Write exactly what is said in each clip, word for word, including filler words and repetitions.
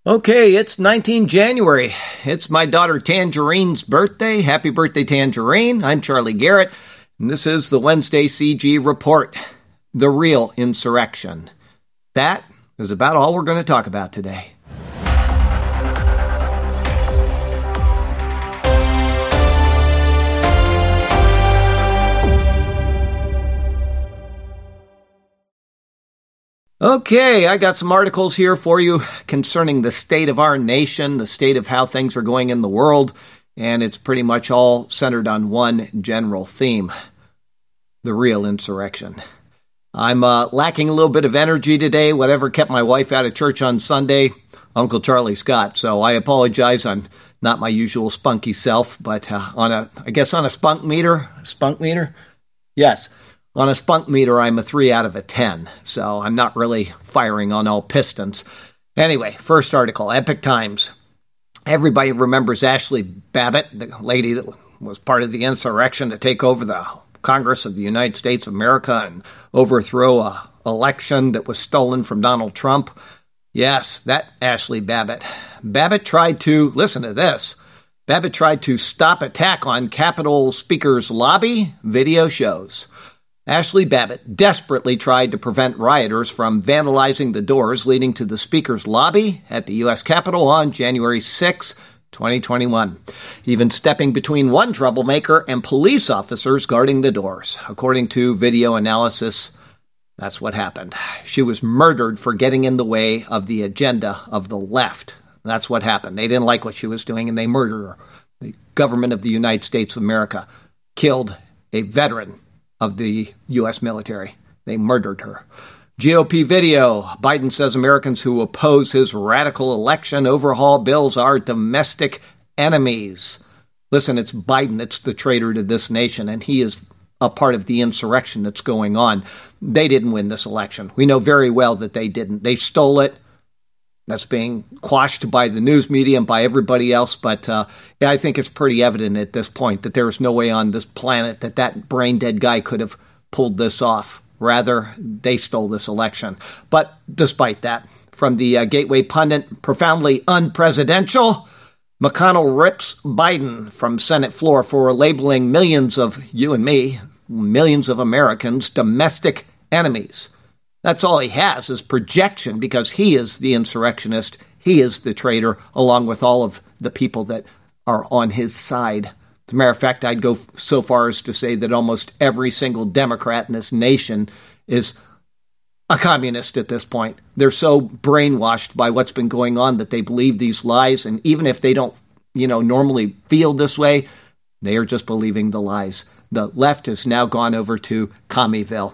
Okay, it's nineteenth of January. It's my daughter Tangerine's birthday. Happy birthday, Tangerine. I'm Charlie Garrett, and this is the Wednesday C G Report, the real insurrection. That is about all we're going to talk about today. Okay, I got some articles here for you concerning the state of our nation, the state of how things are going in the world, and it's pretty much all centered on one general theme, the real insurrection. I'm uh, lacking a little bit of energy today. Whatever kept my wife out of church on Sunday, Uncle Charlie's got, so I apologize. I'm not my usual spunky self, but uh, on a, I guess on a spunk meter, spunk meter? Yes. On a spunk meter, I'm a three out of a ten, so I'm not really firing on all pistons. Anyway, first article, Epoch Times. Everybody remembers Ashley Babbitt, the lady that was part of the insurrection to take over the Congress of the United States of America and overthrow an election that was stolen from Donald Trump. Yes, that Ashley Babbitt. Babbitt tried to, listen to this, Babbitt tried to stop attack on Capitol Speaker's lobby video shows. Ashley Babbitt desperately tried to prevent rioters from vandalizing the doors leading to the Speaker's lobby at the U S Capitol on January sixth, twenty twenty-one, even stepping between one troublemaker and police officers guarding the doors. According to video analysis, that's what happened. She was murdered for getting in the way of the agenda of the left. That's what happened. They didn't like what she was doing, and they murdered her. The government of the United States of America killed a veteran of the U S military. They murdered her. G O P video. Biden says Americans who oppose his radical election overhaul bills are domestic enemies. Listen, it's Biden. It's the traitor to this nation, and he is a part of the insurrection that's going on. They didn't win this election. We know very well that they didn't. They stole it. That's being quashed by the news media and by everybody else. But uh, yeah, I think it's pretty evident at this point that there is no way on this planet that that brain-dead guy could have pulled this off. Rather, they stole this election. But despite that, from the uh, Gateway Pundit, profoundly unpresidential, McConnell rips Biden from Senate floor for labeling millions of you and me, millions of Americans, domestic enemies. That's all he has is projection because he is the insurrectionist. He is the traitor, along with all of the people that are on his side. As a matter of fact, I'd go so far as to say that almost every single Democrat in this nation is a communist at this point. They're so brainwashed by what's been going on that they believe these lies. And even if they don't, you know, normally feel this way, they are just believing the lies. The left has now gone over to Commeyville.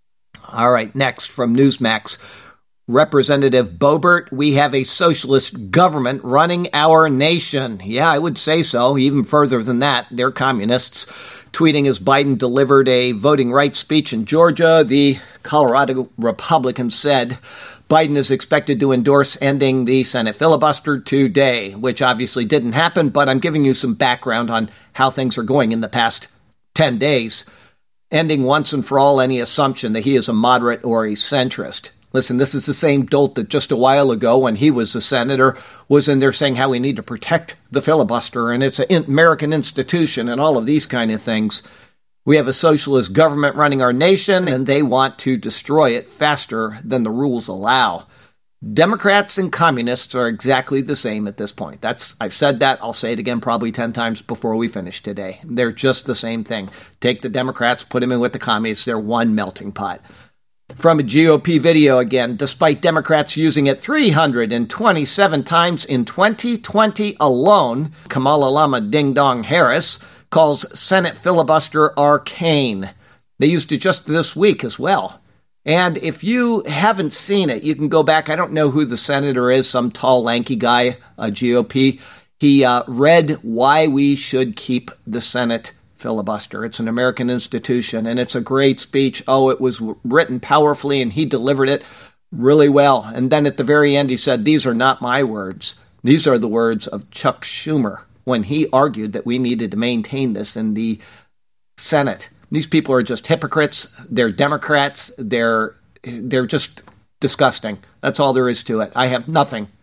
All right, next from Newsmax. Representative Boebert, we have a socialist government running our nation. Yeah, I would say so. Even further than that, they're communists. Tweeting as Biden delivered a voting rights speech in Georgia, the Colorado Republican said Biden is expected to endorse ending the Senate filibuster today, which obviously didn't happen, but I'm giving you some background on how things are going in the past ten days. Ending once and for all any assumption that he is a moderate or a centrist. Listen, this is the same dolt that just a while ago when he was a senator was in there saying how we need to protect the filibuster and it's an American institution and all of these kind of things. We have a socialist government running our nation and they want to destroy it faster than the rules allow. Democrats and communists are exactly the same at this point. That's I've said that. I'll say it again probably ten times before we finish today. They're just the same thing. Take the Democrats, put them in with the communists. They're one melting pot. From a G O P video again, despite Democrats using it three hundred twenty-seven times in twenty twenty alone, Kamala Lama Ding Dong Harris calls Senate filibuster arcane. They used it just this week as well. And if you haven't seen it, you can go back. I don't know who the senator is, some tall, lanky guy, a G O P. He uh, read why we should keep the Senate filibuster. It's an American institution, and it's a great speech. Oh, it was written powerfully, and he delivered it really well. And then at the very end, he said, these are not my words. These are the words of Chuck Schumer when he argued that we needed to maintain this in the Senate. These people are just hypocrites. They're Democrats. They're they're just disgusting. That's all there is to it. I have nothing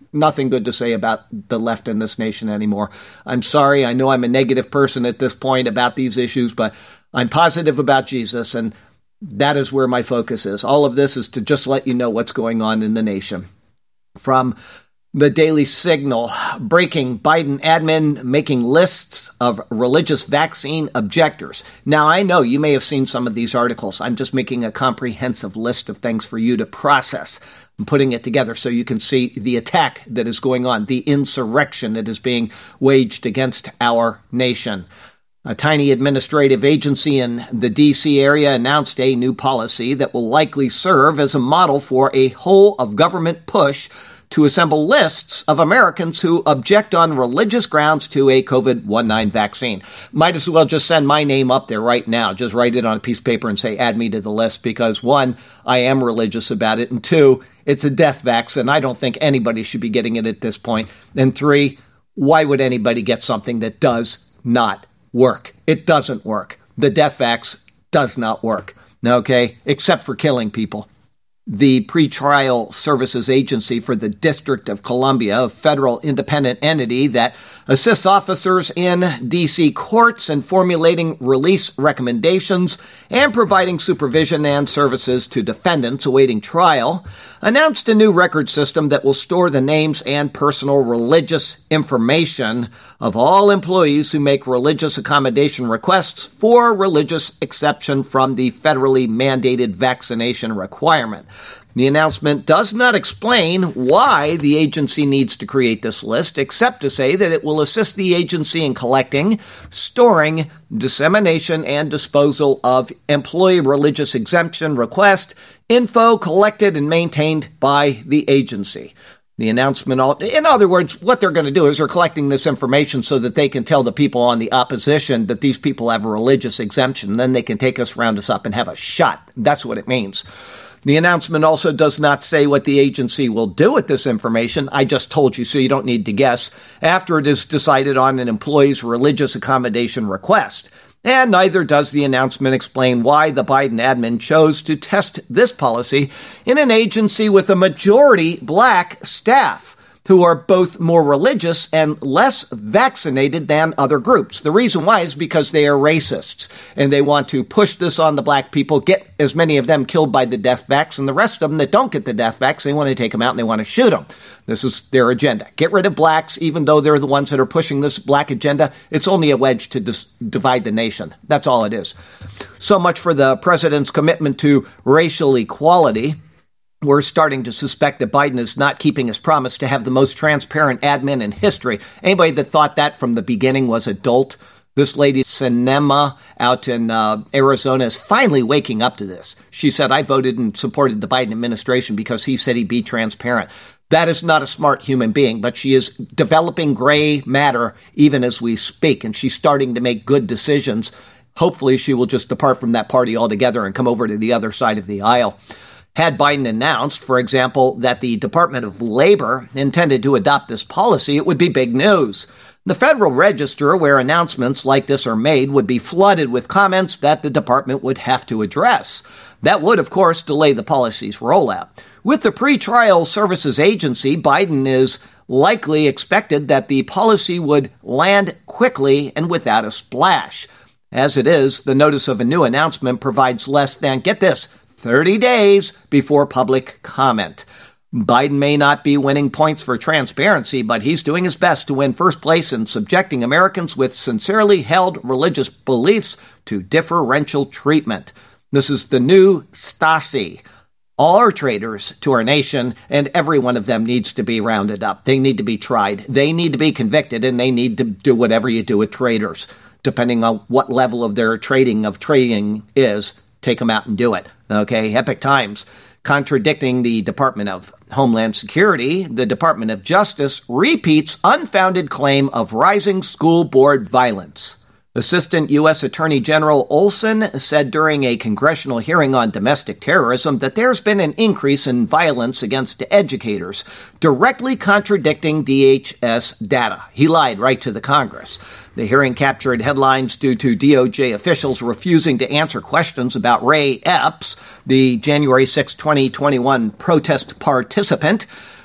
nothing good to say about the left in this nation anymore. I'm sorry. I know I'm a negative person at this point about these issues, but I'm positive about Jesus, and that is where my focus is. All of this is to just let you know what's going on in the nation. From the Daily Signal, breaking: Biden admin making lists of religious vaccine objectors. Now, I know you may have seen some of these articles. I'm just making a comprehensive list of things for you to process. I'm putting it together so you can see the attack that is going on, the insurrection that is being waged against our nation. A tiny administrative agency in the D C area announced a new policy that will likely serve as a model for a whole-of-government push to assemble lists of Americans who object on religious grounds to a COVID nineteen vaccine. Might as well just send my name up there right now. Just write it on a piece of paper and say, add me to the list, because one, I am religious about it, and two, it's a death vax, and I don't think anybody should be getting it at this point. And three, why would anybody get something that does not work? It doesn't work. The death vax does not work, okay, except for killing people. The Pretrial Services Agency for the District of Columbia, a federal independent entity that assists officers in D C courts in formulating release recommendations and providing supervision and services to defendants awaiting trial, announced a new record system that will store the names and personal religious information of all employees who make religious accommodation requests for religious exception from the federally mandated vaccination requirement. The announcement does not explain why the agency needs to create this list, except to say that it will assist the agency in collecting, storing, dissemination, and disposal of employee religious exemption request info collected and maintained by the agency. The announcement, in other words, what they're going to do is they're collecting this information so that they can tell the people on the opposition that these people have a religious exemption. Then they can take us, round us up, and have a shot. That's what it means. The announcement also does not say what the agency will do with this information. I just told you, so you don't need to guess, after it is decided on an employee's religious accommodation request. And neither does the announcement explain why the Biden admin chose to test this policy in an agency with a majority black staff, who are both more religious and less vaccinated than other groups. The reason why is because they are racists, and they want to push this on the black people, get as many of them killed by the death vax, and the rest of them that don't get the death vax, they want to take them out and they want to shoot them. This is their agenda. Get rid of blacks, even though they're the ones that are pushing this black agenda. It's only a wedge to dis- divide the nation. That's all it is. So much for the president's commitment to racial equality. We're starting to suspect that Biden is not keeping his promise to have the most transparent admin in history. Anybody that thought that from the beginning was a dolt. This lady, Sinema, out in uh, Arizona, is finally waking up to this. She said, I voted and supported the Biden administration because he said he'd be transparent. That is not a smart human being, but she is developing gray matter even as we speak, and she's starting to make good decisions. Hopefully she will just depart from that party altogether and come over to the other side of the aisle. Had Biden announced, for example, that the Department of Labor intended to adopt this policy, it would be big news. The Federal Register, where announcements like this are made, would be flooded with comments that the department would have to address. That would, of course, delay the policy's rollout. With the Pretrial Services Agency, Biden is likely expected that the policy would land quickly and without a splash. As it is, the notice of a new announcement provides less than, get this, thirty days before public comment. Biden may not be winning points for transparency, but he's doing his best to win first place in subjecting Americans with sincerely held religious beliefs to differential treatment. This is the new Stasi. All are traitors to our nation, and every one of them needs to be rounded up. They need to be tried. They need to be convicted, and they need to do whatever you do with traitors, depending on what level of their trading of trading is. Take them out and do it. Okay, Epic Times. Contradicting the Department of Homeland Security, the Department of Justice repeats unfounded claim of rising school board violence. Assistant U S Attorney General Olson said during a congressional hearing on domestic terrorism that there's been an increase in violence against educators, directly contradicting D H S data. He lied right to the Congress. The hearing captured headlines due to D O J officials refusing to answer questions about Ray Epps, the January sixth, twenty twenty-one protest participant,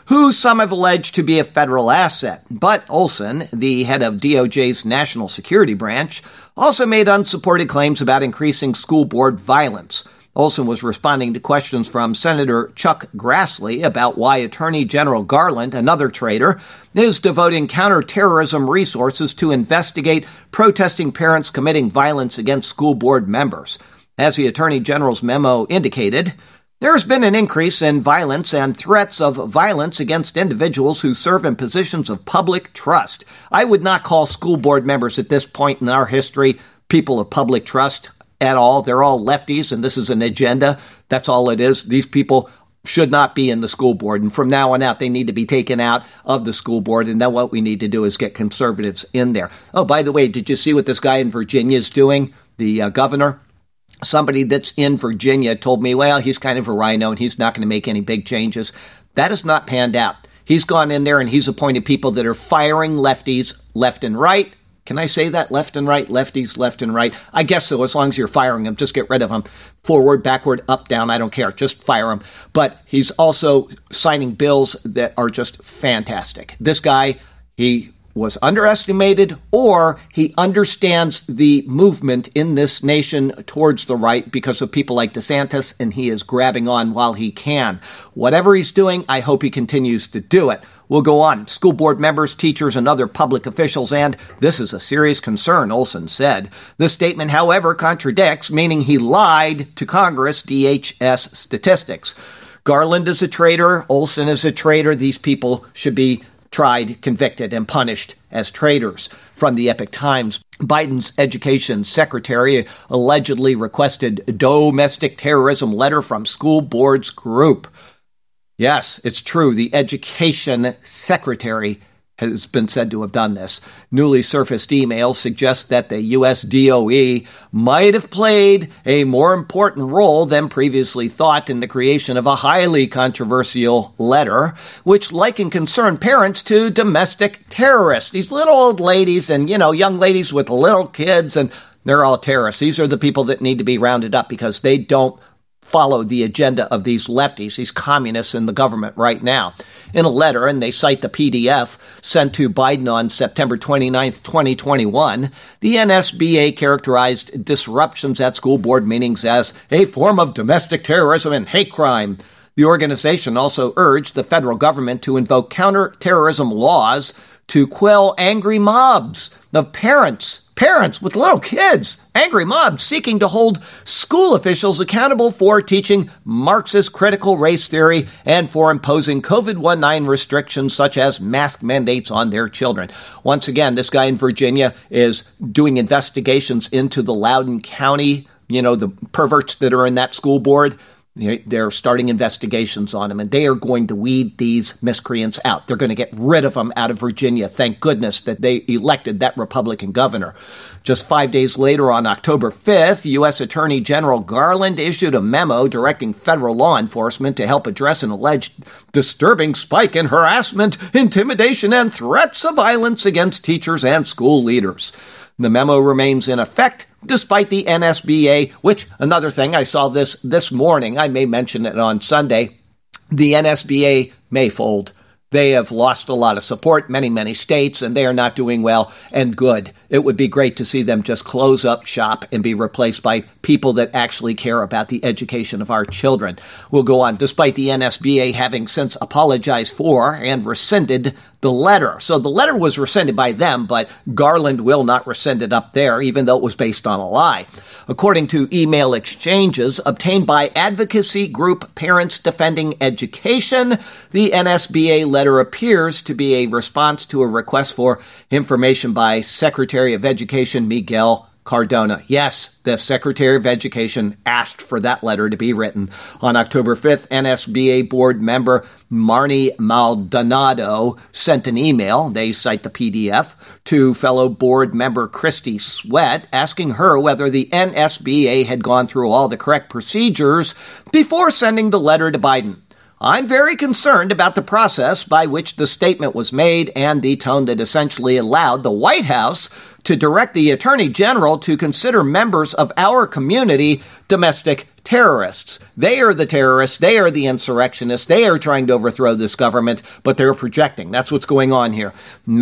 who some have alleged to be a federal asset. But Olson, the head of D O J's National Security Branch, also made unsupported claims about increasing school board violence. Olson was responding to questions from Senator Chuck Grassley about why Attorney General Garland, another traitor, is devoting counterterrorism resources to investigate protesting parents committing violence against school board members. As the Attorney General's memo indicated, there has been an increase in violence and threats of violence against individuals who serve in positions of public trust. I would not call school board members at this point in our history people of public trust at all. They're all lefties, and this is an agenda. That's all it is. These people should not be in the school board, and from now on out, they need to be taken out of the school board, and then what we need to do is get conservatives in there. Oh, by the way, did you see what this guy in Virginia is doing, the uh, governor? Somebody that's in Virginia told me, well, he's kind of a rhino, and he's not going to make any big changes. That has not panned out. He's gone in there, and he's appointed people that are firing lefties left and right. Can I say that? Left and right, lefties, left and right? I guess so, as long as you're firing them. Just get rid of them. Forward, backward, up, down, I don't care. Just fire them. But he's also signing bills that are just fantastic. This guy, he was underestimated, or he understands the movement in this nation towards the right because of people like DeSantis, and he is grabbing on while he can. Whatever he's doing, I hope he continues to do it. We'll go on. School board members, teachers, and other public officials, and this is a serious concern, Olson said. The statement, however, contradicts, meaning he lied to Congress, D H S statistics. Garland is a traitor. Olson is a traitor. These people should be tried, convicted, and punished as traitors. From the Epoch Times, Biden's education secretary allegedly requested domestic terrorism letter from school board's group. Yes, it's true. The education secretary has been said to have done this. Newly surfaced emails suggest that the U S D O E might have played a more important role than previously thought in the creation of a highly controversial letter, which likened concerned parents to domestic terrorists. These little old ladies and, you know, young ladies with little kids, and they're all terrorists. These are the people that need to be rounded up because they don't follow the agenda of these lefties, these communists in the government right now. In a letter, and they cite the P D F sent to Biden on September twenty-ninth, twenty twenty-one, the N S B A characterized disruptions at school board meetings as a form of domestic terrorism and hate crime. The organization also urged the federal government to invoke counterterrorism laws to quell angry mobs of parents, parents with little kids, angry mobs seeking to hold school officials accountable for teaching Marxist critical race theory and for imposing COVID nineteen restrictions such as mask mandates on their children. Once again, this guy in Virginia is doing investigations into the Loudoun County, you know, the perverts that are in that school board. They're starting investigations on them, and they are going to weed these miscreants out. They're going to get rid of them out of Virginia. Thank goodness that they elected that Republican governor. Just five days later, on October fifth, U S Attorney General Garland issued a memo directing federal law enforcement to help address an alleged disturbing spike in harassment, intimidation, and threats of violence against teachers and school leaders. The memo remains in effect despite the N S B A, which, another thing, I saw this this morning, I may mention it on Sunday, the N S B A may fold. They have lost a lot of support, many, many states, and they are not doing well and good. It would be great to see them just close up shop and be replaced by people that actually care about the education of our children. We'll go on. Despite the N S B A having since apologized for and rescinded the letter. So the letter was rescinded by them, but Garland will not rescind it up there, even though it was based on a lie. According to email exchanges obtained by advocacy group Parents Defending Education, the N S B A letter appears to be a response to a request for information by Secretary of Education Miguel Cardona. Yes, the Secretary of Education asked for that letter to be written. On October fifth, N S B A board member Marnie Maldonado sent an email, they cite the P D F, to fellow board member Christy Sweat, asking her whether the N S B A had gone through all the correct procedures before sending the letter to Biden. I'm very concerned about the process by which the statement was made and the tone that essentially allowed the White House to direct the Attorney General to consider members of our community domestic terrorists. They are the terrorists. They are the insurrectionists. They are trying to overthrow this government, but they're projecting. That's what's going on here.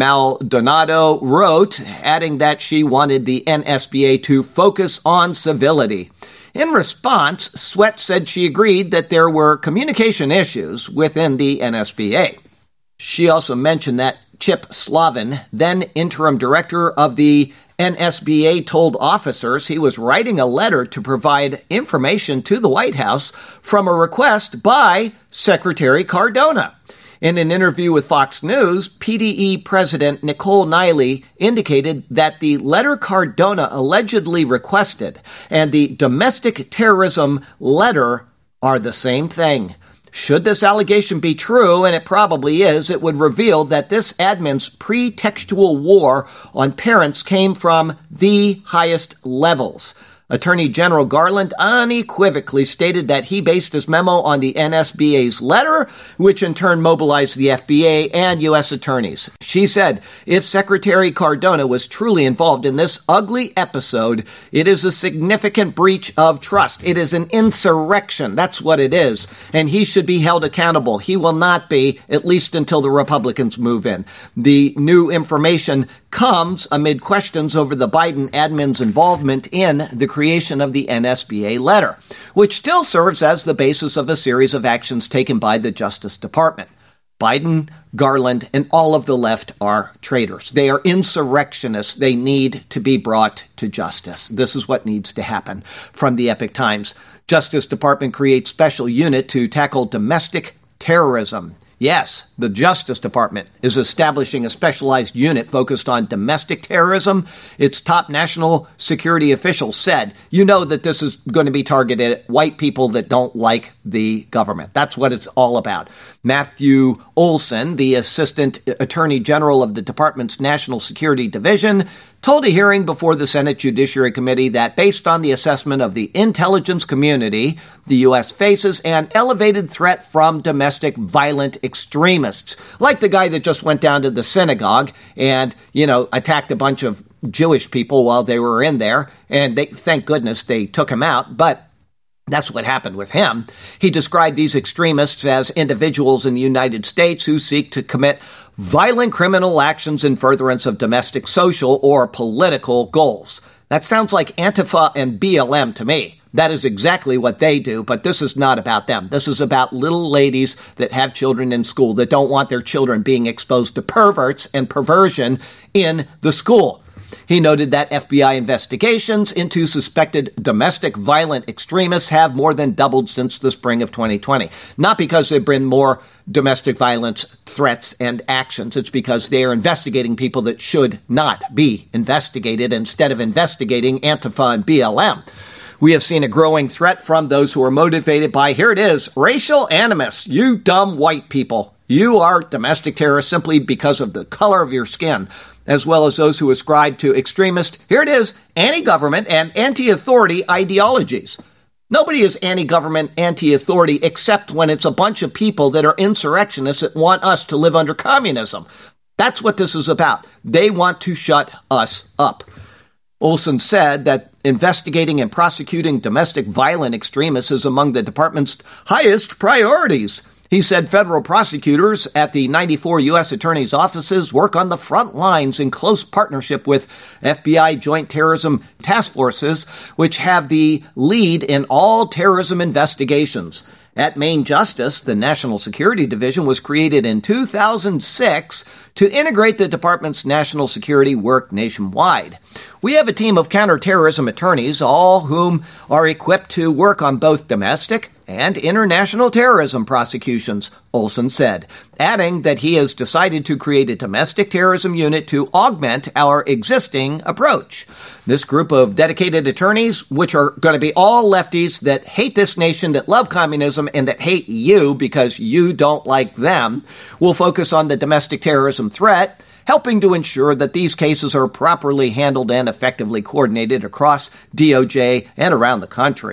Maldonado wrote, adding that she wanted the N S B A to focus on civility. In response, Sweat said she agreed that there were communication issues within the N S B A. She also mentioned that Chip Slavin, then interim director of the N S B A, told officers he was writing a letter to provide information to the White House from a request by Secretary Cardona. In an interview with Fox News, P D E President Nicole Neily indicated that the letter Cardona allegedly requested and the domestic terrorism letter are the same thing. Should this allegation be true, and it probably is, it would reveal that this admin's pretextual war on parents came from the highest levels. Attorney General Garland unequivocally stated that he based his memo on the N S B A's letter, which in turn mobilized the F B A and U S attorneys. She said, if Secretary Cardona was truly involved in this ugly episode, it is a significant breach of trust. It is an insurrection. That's what it is. And he should be held accountable. He will not be, at least until the Republicans move in. The new information comes amid questions over the Biden admin's involvement in the creation of the N S B A letter, which still serves as the basis of a series of actions taken by the Justice Department. Biden, Garland, and all of the left are traitors. They are insurrectionists. They need to be brought to justice. This is what needs to happen. From the Epoch Times, Justice Department creates special unit to tackle domestic terrorism. Yes, the Justice Department is establishing a specialized unit focused on domestic terrorism. Its top national security official said, you know that this is going to be targeted at white people that don't like the government. That's what it's all about. Matthew Olson, the Assistant Attorney General of the department's National Security Division, told a hearing before the Senate Judiciary Committee that based on the assessment of the intelligence community, the U S faces an elevated threat from domestic violent extremists, like the guy that just went down to the synagogue and, you know, attacked a bunch of Jewish people while they were in there, and they, thank goodness they took him out, but that's what happened with him. He described these extremists as individuals in the United States who seek to commit violent criminal actions in furtherance of domestic, social, or political goals. That sounds like Antifa and B L M to me. That is exactly what they do, but this is not about them. This is about little ladies that have children in school that don't want their children being exposed to perverts and perversion in the school. He noted that F B I investigations into suspected domestic violent extremists have more than doubled since the spring of twenty twenty. Not because there have been more domestic violence threats and actions. It's because they are investigating people that should not be investigated instead of investigating Antifa and B L M. We have seen a growing threat from those who are motivated by, here it is, racial animus. You dumb white people. You are domestic terrorists simply because of the color of your skin, as well as those who ascribe to extremist, here it is, anti-government and anti-authority ideologies. Nobody is anti-government, anti-authority, except when it's a bunch of people that are insurrectionists that want us to live under communism. That's what this is about. They want to shut us up. Olson said that investigating and prosecuting domestic violent extremists is among the department's highest priorities. He said federal prosecutors at the ninety-four U S attorneys' offices work on the front lines in close partnership with F B I Joint Terrorism Task Forces, which have the lead in all terrorism investigations. At Maine Justice, the National Security Division was created in two thousand six to integrate the department's national security work nationwide. We have a team of counterterrorism attorneys, all whom are equipped to work on both domestic and international terrorism prosecutions, Olson said, adding that he has decided to create a domestic terrorism unit to augment our existing approach. This group of dedicated attorneys, which are going to be all lefties that hate this nation, that love communism, and that hate you because you don't like them, will focus on the domestic terrorism threat, helping to ensure that these cases are properly handled and effectively coordinated across D O J and around the country.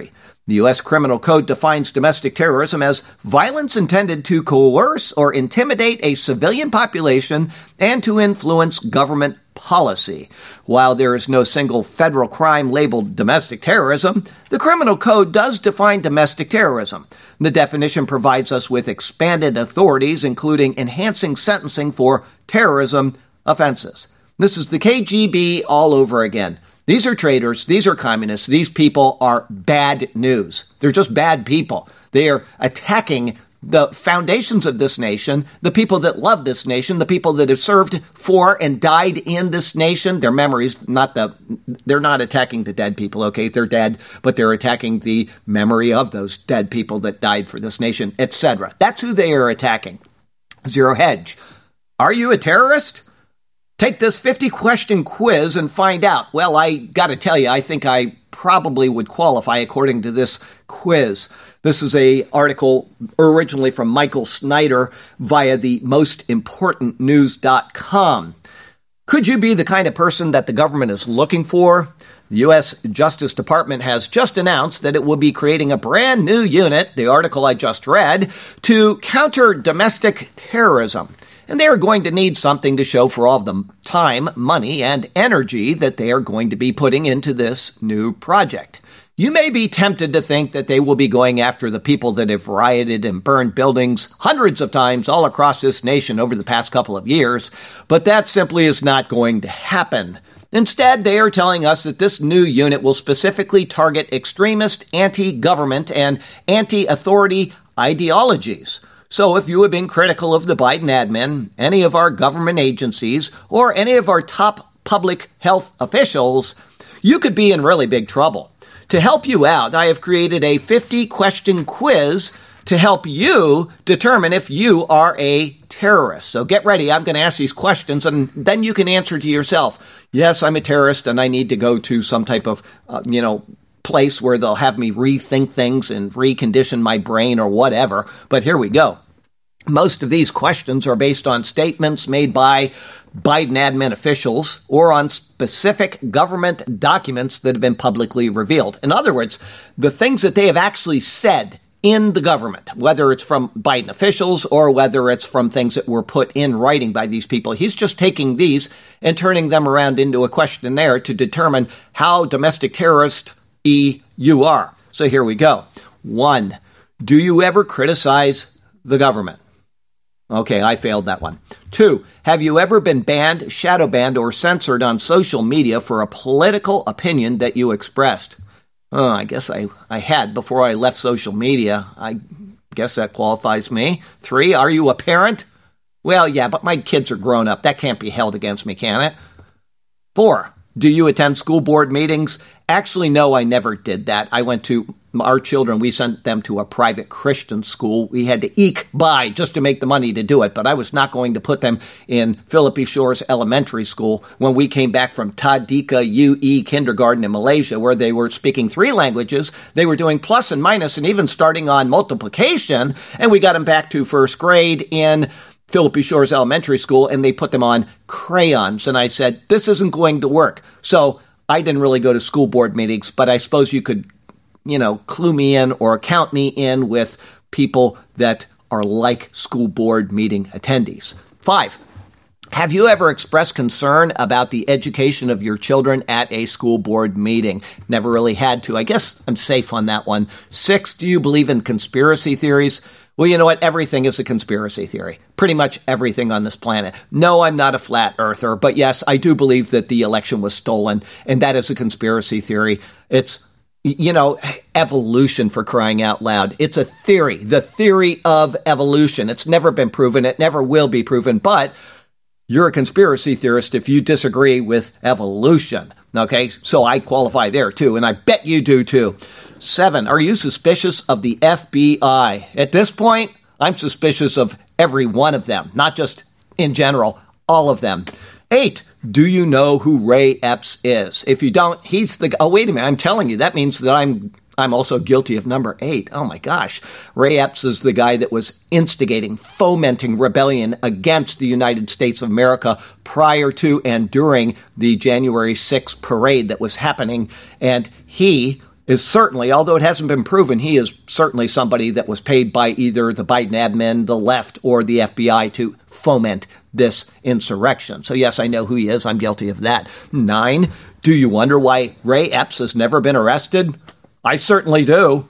The U S Criminal Code defines domestic terrorism as violence intended to coerce or intimidate a civilian population and to influence government policy. While there is no single federal crime labeled domestic terrorism, the Criminal Code does define domestic terrorism. The definition provides us with expanded authorities, including enhancing sentencing for terrorism offenses. This is the K G B all over again. These are traitors. These are communists. These people are bad news. They're just bad people. They are attacking the foundations of this nation, the people that love this nation, the people that have served for and died in this nation. Their memories, not the, they're not attacking the dead people, okay? They're dead, but they're attacking the memory of those dead people that died for this nation, et cetera. That's who they are attacking. Zero Hedge. Are you a terrorist? Take this fifty-question quiz and find out. Well, I got to tell you, I think I probably would qualify according to this quiz. This is a article originally from Michael Snyder via the most important news dot com. Could you be the kind of person that the government is looking for? The U S Justice Department has just announced that it will be creating a brand new unit, the article I just read, to counter domestic terrorism. And they are going to need something to show for all of the time, money, and energy that they are going to be putting into this new project. You may be tempted to think that they will be going after the people that have rioted and burned buildings hundreds of times all across this nation over the past couple of years, but that simply is not going to happen. Instead, they are telling us that this new unit will specifically target extremist anti-government and anti-authority ideologies. So if you have been critical of the Biden admin, any of our government agencies, or any of our top public health officials, you could be in really big trouble. To help you out, I have created a fifty-question quiz to help you determine if you are a terrorist. So get ready. I'm going to ask these questions, and then you can answer to yourself, yes, I'm a terrorist, and I need to go to some type of, uh, you know, place where they'll have me rethink things and recondition my brain or whatever. But here we go. Most of these questions are based on statements made by Biden admin officials or on specific government documents that have been publicly revealed. In other words, the things that they have actually said in the government, whether it's from Biden officials or whether it's from things that were put in writing by these people. He's just taking these and turning them around into a questionnaire to determine how domestic terrorist E you are. So here we go. One, do you ever criticize the government? Okay, I failed that one. Two, have you ever been banned, shadow banned, or censored on social media for a political opinion that you expressed? Oh, I guess I, I had before I left social media. I guess that qualifies me. Three, are you a parent? Well, yeah, but my kids are grown up. That can't be held against me, can it? Four, do you attend school board meetings? Actually, no, I never did that. I went to our children. We sent them to a private Christian school. We had to eke by just to make the money to do it. But I was not going to put them in Philippe Shores Elementary School when we came back from Tadika U E Kindergarten in Malaysia, where they were speaking three languages. They were doing plus and minus and even starting on multiplication. And we got them back to first grade in Philippe Shores Elementary School, and they put them on crayons. And I said, this isn't going to work. So I didn't really go to school board meetings, but I suppose you could, you know, clue me in or count me in with people that are like school board meeting attendees. Five, have you ever expressed concern about the education of your children at a school board meeting? Never really had to. I guess I'm safe on that one. Six, do you believe in conspiracy theories? Well, you know what? Everything is a conspiracy theory. Pretty much everything on this planet. No, I'm not a flat earther, but yes, I do believe that the election was stolen, and that is a conspiracy theory. It's, you know, evolution, for crying out loud. It's a theory, the theory of evolution. It's never been proven. It never will be proven, but you're a conspiracy theorist if you disagree with evolution. Okay, so I qualify there too, and I bet you do too. Seven, are you suspicious of the F B I? At this point, I'm suspicious of every one of them, not just in general, all of them. Eight, do you know who Ray Epps is? If you don't, he's the... Oh, wait a minute, I'm telling you, that means that I'm I'm also guilty of number eight. Oh my gosh. Ray Epps is the guy that was instigating, fomenting rebellion against the United States of America prior to and during the January sixth parade that was happening. And he is certainly, although it hasn't been proven, he is certainly somebody that was paid by either the Biden admin, the left, or the F B I to foment this insurrection. So yes, I know who he is. I'm guilty of that. Nine, do you wonder why Ray Epps has never been arrested? I certainly do.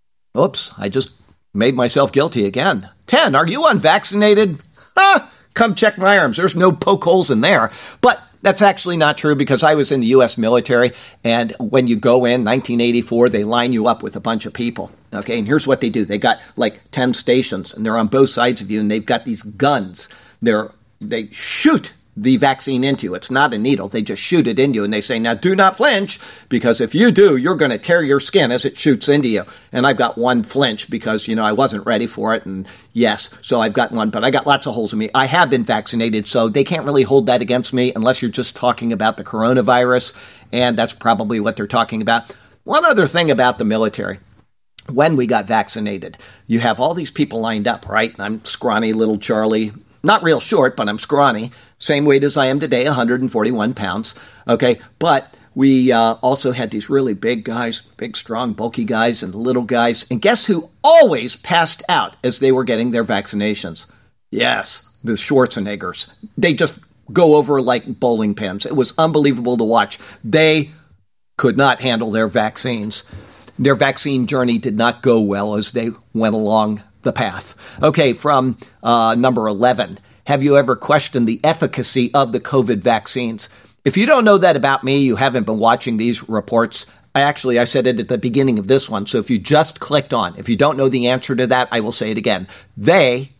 Oops, I just made myself guilty again. Ten, are you unvaccinated? Ah, come check my arms. There's no poke holes in there. But that's actually not true because I was in the U S military, and when you go in nineteen eighty-four, they line you up with a bunch of people. Okay, and here's what they do. They got like ten stations, and they're on both sides of you, and they've got these guns. They're they shoot the vaccine into you. It's not a needle. They just shoot it into you, and they say, now do not flinch, because if you do, you're going to tear your skin as it shoots into you. And I've got one flinch because, you know, I wasn't ready for it, and yes, so I've got one, but I got lots of holes in me. I have been vaccinated, so they can't really hold that against me unless you're just talking about the coronavirus, and that's probably what they're talking about. One other thing about the military. When we got vaccinated, you have all these people lined up, right? I'm scrawny little Charlie. Not real short, but I'm scrawny. Same weight as I am today, one hundred forty-one pounds. Okay, but we uh, also had these really big guys, big, strong, bulky guys, and little guys. And guess who always passed out as they were getting their vaccinations? Yes, the Schwarzeneggers. They just go over like bowling pins. It was unbelievable to watch. They could not handle their vaccines. Their vaccine journey did not go well as they went along the path. Okay, from uh, number eleven, have you ever questioned the efficacy of the COVID vaccines? If you don't know that about me, you haven't been watching these reports. I actually, I said it at the beginning of this one, so if you just clicked on, if you don't know the answer to that, I will say it again. They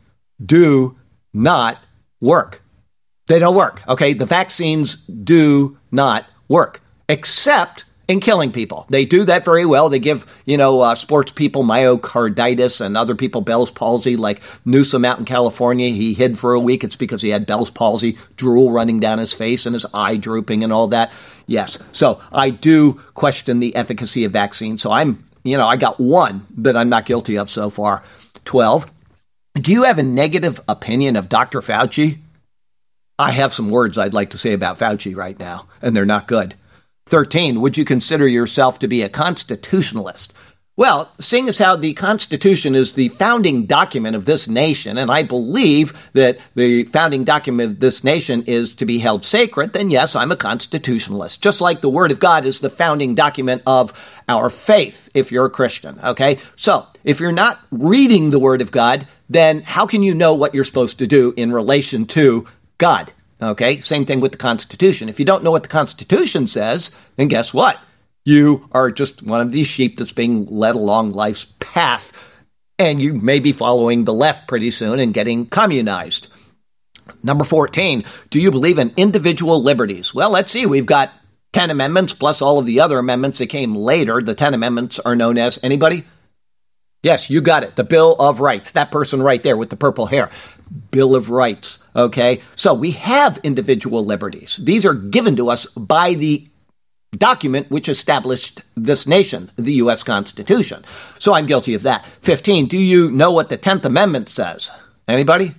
do not work. They don't work, okay? The vaccines do not work, except in killing people. They do that very well. They give, you know, uh, sports people myocarditis and other people Bell's palsy, like Newsom out in California. He hid for a week. It's because he had Bell's palsy, drool running down his face and his eye drooping and all that. Yes. So I do question the efficacy of vaccines. So I'm, you know, I got one that I'm not guilty of so far. twelve. Do you have a negative opinion of Doctor Fauci? I have some words I'd like to say about Fauci right now, and they're not good. thirteen, would you consider yourself to be a constitutionalist? Well, seeing as how the Constitution is the founding document of this nation, and I believe that the founding document of this nation is to be held sacred, then yes, I'm a constitutionalist. Just like the Word of God is the founding document of our faith, if you're a Christian, okay? So, if you're not reading the Word of God, then how can you know what you're supposed to do in relation to God? Okay, same thing with the Constitution. If you don't know what the Constitution says, then guess what? You are just one of these sheep that's being led along life's path, and you may be following the left pretty soon and getting communized. Number fourteen, do you believe in individual liberties? Well, let's see. We've got ten amendments plus all of the other amendments that came later. The ten amendments are known as, anybody? Yes, you got it. The Bill of Rights. That person right there with the purple hair. Bill of Rights. Okay. So we have individual liberties. These are given to us by the document which established this nation, the U S Constitution. So I'm guilty of that. fifteen. Do you know what the tenth Amendment says? Anybody?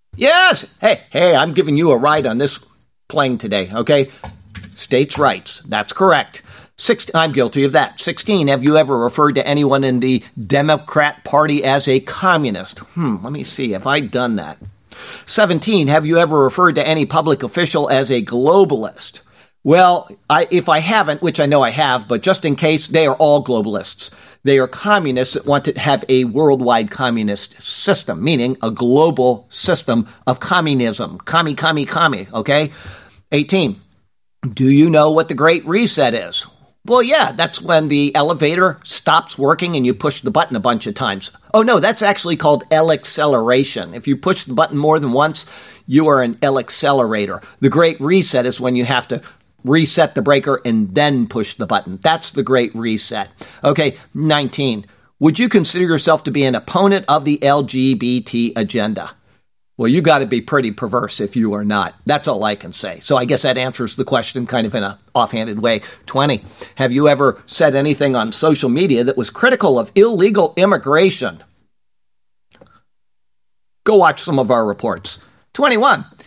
Yes. Hey, hey, I'm giving you a ride on this plane today. Okay. States' rights. That's correct. Six, I'm guilty of that. sixteen, have you ever referred to anyone in the Democrat Party as a communist? Hmm, let me see. Have I done that? seventeen, have you ever referred to any public official as a globalist? Well, I, if I haven't, which I know I have, but just in case, they are all globalists. They are communists that want to have a worldwide communist system, meaning a global system of communism. Commie, commie, commie, okay? eighteen, do you know what the Great Reset is? Well, yeah, that's when the elevator stops working and you push the button a bunch of times. Oh, no, that's actually called L-acceleration. If you push the button more than once, you are an L-accelerator. The Great Reset is when you have to reset the breaker and then push the button. That's the Great Reset. Okay, nineteen. Would you consider yourself to be an opponent of the L G B T agenda? Well, you got to be pretty perverse if you are not. That's all I can say. So I guess that answers the question kind of in an offhanded way. twenty. Have you ever said anything on social media that was critical of illegal immigration? Go watch some of our reports. twenty-one.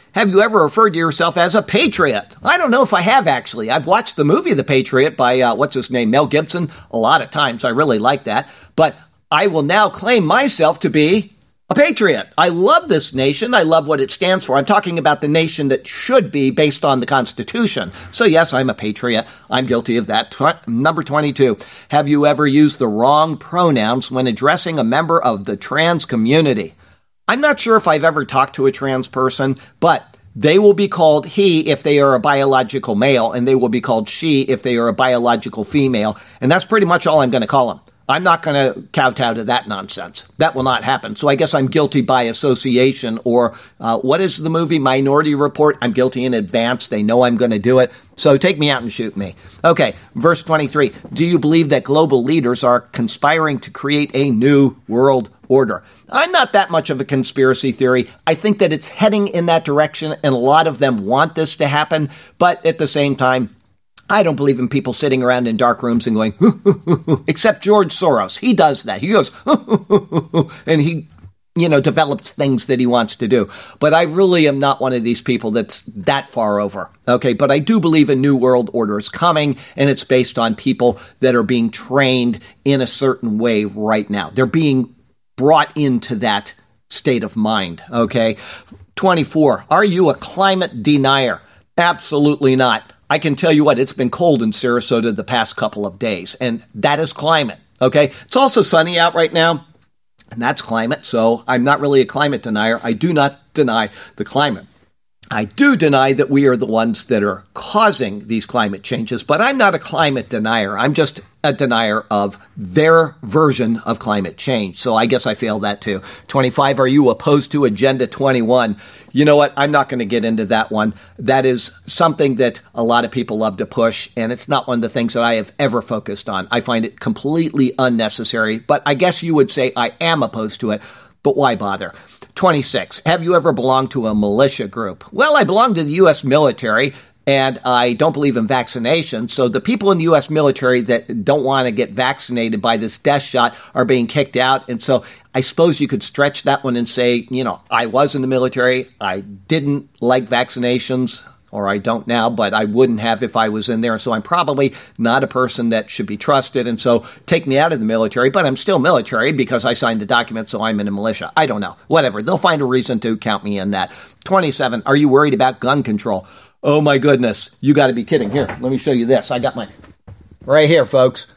Have you ever referred to yourself as a patriot? I don't know if I have, actually. I've watched the movie The Patriot by, uh, what's his name, Mel Gibson, a lot of times. I really like that. But I will now claim myself to be a patriot. I love this nation. I love what it stands for. I'm talking about the nation that should be based on the Constitution. So yes, I'm a patriot. I'm guilty of that. Tw- number twenty-two. Have you ever used the wrong pronouns when addressing a member of the trans community? I'm not sure if I've ever talked to a trans person, but they will be called he if they are a biological male, and they will be called she if they are a biological female. And that's pretty much all I'm going to call them. I'm not going to kowtow to that nonsense. That will not happen. So I guess I'm guilty by association, or uh, what is the movie Minority Report? I'm guilty in advance. They know I'm going to do it. So take me out and shoot me. Okay, verse twenty-three. Do you believe that global leaders are conspiring to create a new world order? I'm not that much of a conspiracy theory. I think that it's heading in that direction, and a lot of them want this to happen. But at the same time, I don't believe in people sitting around in dark rooms and going, hoo, hoo, hoo, hoo. Except George Soros. He does that. He goes, hoo, hoo, hoo, hoo, and he, you know, develops things that he wants to do. But I really am not one of these people that's that far over. Okay, but I do believe a new world order is coming, and it's based on people that are being trained in a certain way right now. They're being brought into that state of mind. Okay, twenty-four. Are you a climate denier? Absolutely not. I can tell you what, it's been cold in Sarasota the past couple of days, and that is climate, okay? It's also sunny out right now, and that's climate, so I'm not really a climate denier. I do not deny the climate. I do deny that we are the ones that are causing these climate changes, but I'm not a climate denier. I'm just a denier of their version of climate change. So I guess I fail that too. twenty-five, are you opposed to Agenda twenty-one? You know what? I'm not going to get into that one. That is something that a lot of people love to push, and it's not one of the things that I have ever focused on. I find it completely unnecessary, but I guess you would say I am opposed to it, but why bother? twenty-six, have you ever belonged to a militia group? Well, I belong to the U S military, and I don't believe in vaccination. So the people in the U S military that don't want to get vaccinated by this death shot are being kicked out. And so I suppose you could stretch that one and say, you know, I was in the military. I didn't like vaccinations, or I don't now, but I wouldn't have if I was in there. So I'm probably not a person that should be trusted. And so take me out of the military, but I'm still military because I signed the document, so I'm in a militia. I don't know. Whatever. They'll find a reason to count me in that. twenty-seven, are you worried about gun control? Oh my goodness. You got to be kidding. Here, let me show you this. I got my, right here, folks.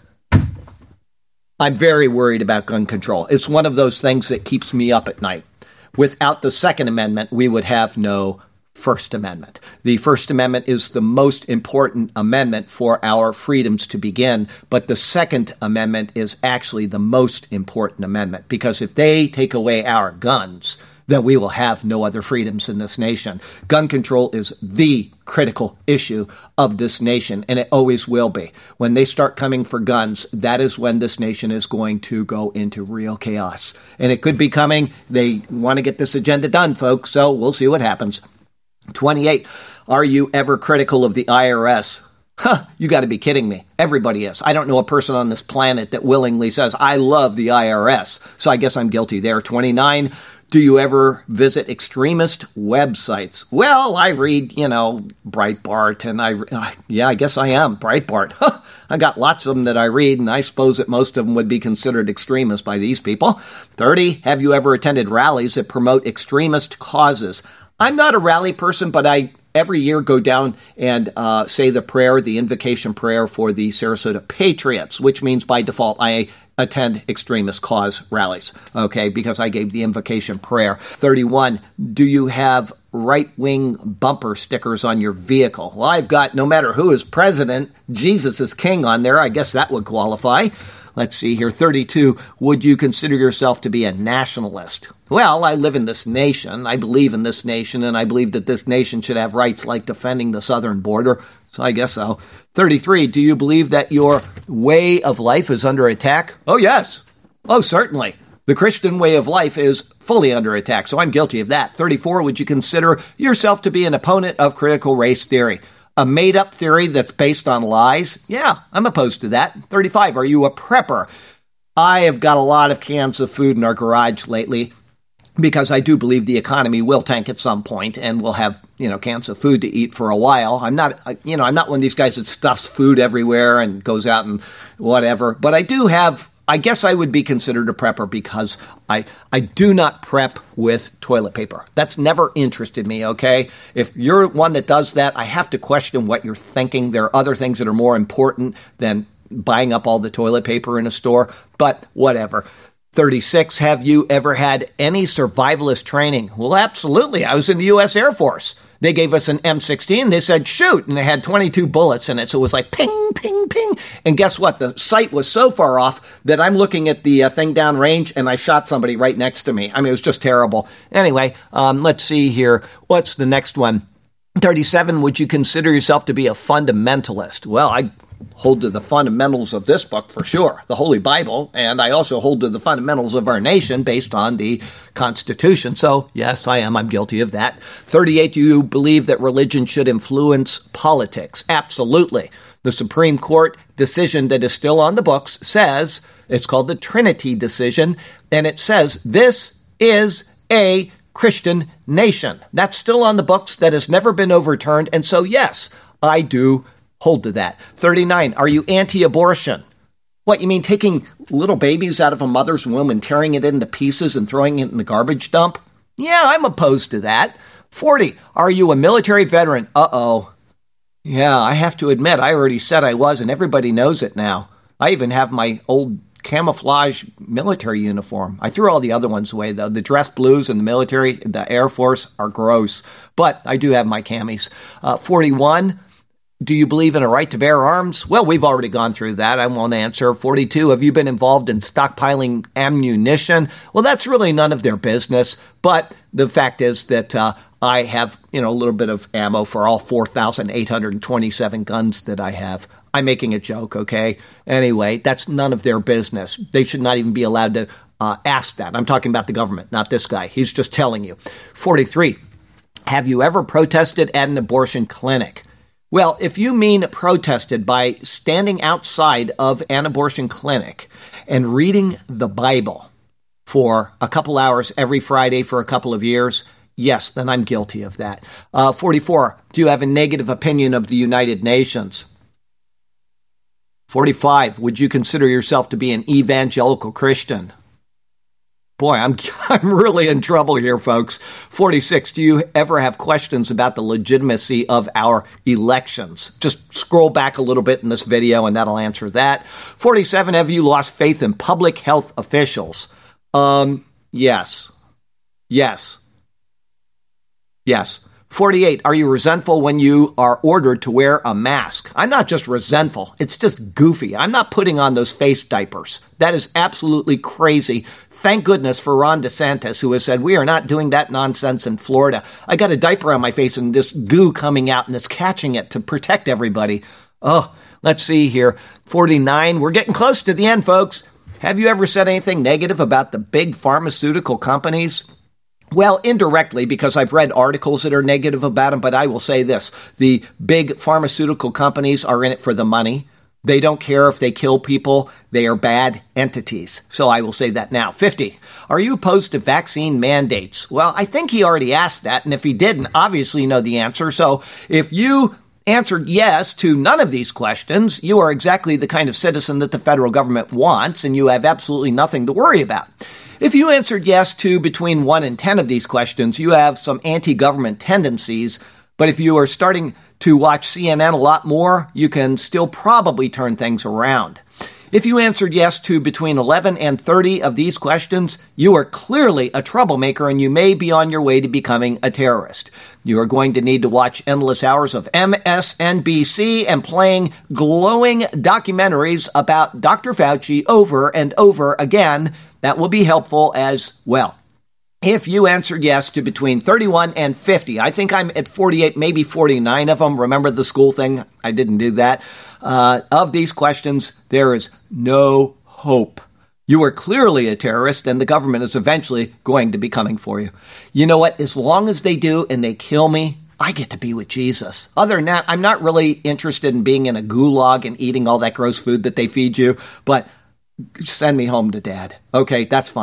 I'm very worried about gun control. It's one of those things that keeps me up at night. Without the Second Amendment, we would have no First Amendment. The First Amendment is the most important amendment for our freedoms to begin, but the Second Amendment is actually the most important amendment, because if they take away our guns, then we will have no other freedoms in this nation. Gun control is the critical issue of this nation, and it always will be. When they start coming for guns, that is when this nation is going to go into real chaos. And it could be coming. They want to get this agenda done, folks, so we'll see what happens. twenty-eight, are you ever critical of the I R S? Huh, you got to be kidding me. Everybody is. I don't know a person on this planet that willingly says, I love the I R S. So I guess I'm guilty there. twenty-nine, do you ever visit extremist websites? Well, I read, you know, Breitbart, and I, uh, yeah, I guess I am, Breitbart. I got lots of them that I read, and I suppose that most of them would be considered extremist by these people. thirty, have you ever attended rallies that promote extremist causes? I'm not a rally person, but I every year go down and uh, say the prayer, the invocation prayer for the Sarasota Patriots, which means by default I attend extremist cause rallies, okay, because I gave the invocation prayer. thirty-one, do you have right-wing bumper stickers on your vehicle? Well, I've got no matter who is president, Jesus is king on there. I guess that would qualify. Let's see here. thirty-two, would you consider yourself to be a nationalist? Well, I live in this nation. I believe in this nation, and I believe that this nation should have rights like defending the southern border. So I guess so. thirty-three, do you believe that your way of life is under attack? Oh, yes. Oh, certainly. The Christian way of life is fully under attack, so I'm guilty of that. thirty-four, would you consider yourself to be an opponent of critical race theory? A made-up theory that's based on lies? Yeah, I'm opposed to that. thirty-five, are you a prepper? I have got a lot of cans of food in our garage lately, because I do believe the economy will tank at some point and we'll have, you know, cans of food to eat for a while. I'm not, you know, I'm not one of these guys that stuffs food everywhere and goes out and whatever, but I do have, I guess I would be considered a prepper because I, I do not prep with toilet paper. That's never interested me, okay? If you're one that does that, I have to question what you're thinking. There are other things that are more important than buying up all the toilet paper in a store, but whatever. thirty-six, have you ever had any survivalist training? Well, absolutely. I was in the U S Air Force. They gave us an M sixteen. They said, shoot, and it had twenty-two bullets in it. So it was like ping, ping, ping. And guess what? The sight was so far off that I'm looking at the uh, thing downrange, and I shot somebody right next to me. I mean, it was just terrible. Anyway, um, let's see here. What's the next one? thirty-seven, would you consider yourself to be a fundamentalist? Well, I hold to the fundamentals of this book for sure, the Holy Bible, and I also hold to the fundamentals of our nation based on the Constitution. So, yes, I am. I'm guilty of that. thirty-eight, do you believe that religion should influence politics? Absolutely. The Supreme Court decision that is still on the books says, it's called the Trinity decision, and it says this is a Christian nation. That's still on the books. That has never been overturned. And so, yes, I do hold to that. thirty-nine, are you anti-abortion? What, you mean taking little babies out of a mother's womb and tearing it into pieces and throwing it in the garbage dump? Yeah, I'm opposed to that. forty, are you a military veteran? Uh-oh. Yeah, I have to admit, I already said I was, and everybody knows it now. I even have my old camouflage military uniform. I threw all the other ones away, though. The dress blues in the military, the Air Force, are gross. But I do have my camis. Uh, forty-one, do you believe in a right to bear arms? Well, we've already gone through that. I won't answer. forty-two, have you been involved in stockpiling ammunition? Well, that's really none of their business. But the fact is that uh, I have, you know, a little bit of ammo for all four thousand eight hundred twenty-seven guns that I have. I'm making a joke, okay? Anyway, that's none of their business. They should not even be allowed to uh, ask that. I'm talking about the government, not this guy. He's just telling you. forty-three, have you ever protested at an abortion clinic? Well, if you mean protested by standing outside of an abortion clinic and reading the Bible for a couple hours every Friday for a couple of years, yes, then I'm guilty of that. Uh, forty-four, do you have a negative opinion of the United Nations? forty-five, would you consider yourself to be an evangelical Christian? Boy, I'm I'm really in trouble here, folks. forty-six, do you ever have questions about the legitimacy of our elections? Just scroll back a little bit in this video and that'll answer that. forty-seven, have you lost faith in public health officials? Um, yes. Yes. Yes. forty-eight, are you resentful when you are ordered to wear a mask? I'm not just resentful. It's just goofy. I'm not putting on those face diapers. That is absolutely crazy. Thank goodness for Ron DeSantis, who has said, we are not doing that nonsense in Florida. I got a diaper on my face and this goo coming out and it's catching it to protect everybody. Oh, let's see here. forty-nine, we're getting close to the end, folks. Have you ever said anything negative about the big pharmaceutical companies? Well, indirectly, because I've read articles that are negative about them, but I will say this. The big pharmaceutical companies are in it for the money. They don't care if they kill people. They are bad entities. So I will say that now. fifty, are you opposed to vaccine mandates? Well, I think he already asked that, and if he didn't, obviously you know the answer. So if you answered yes to none of these questions, you are exactly the kind of citizen that the federal government wants, and you have absolutely nothing to worry about. If you answered yes to between one and ten of these questions, you have some anti-government tendencies, but if you are starting to watch C N N a lot more, you can still probably turn things around. If you answered yes to between eleven and thirty of these questions, you are clearly a troublemaker and you may be on your way to becoming a terrorist. You are going to need to watch endless hours of M S N B C and playing glowing documentaries about Doctor Fauci over and over again. That will be helpful as well. If you answered yes to between thirty-one and fifty, I think I'm at forty-eight, maybe forty-nine of them. Remember the school thing? I didn't do that. Uh, of these questions, there is no hope. You are clearly a terrorist, and the government is eventually going to be coming for you. You know what? As long as they do and they kill me, I get to be with Jesus. Other than that, I'm not really interested in being in a gulag and eating all that gross food that they feed you, but send me home to Dad. Okay, that's fine.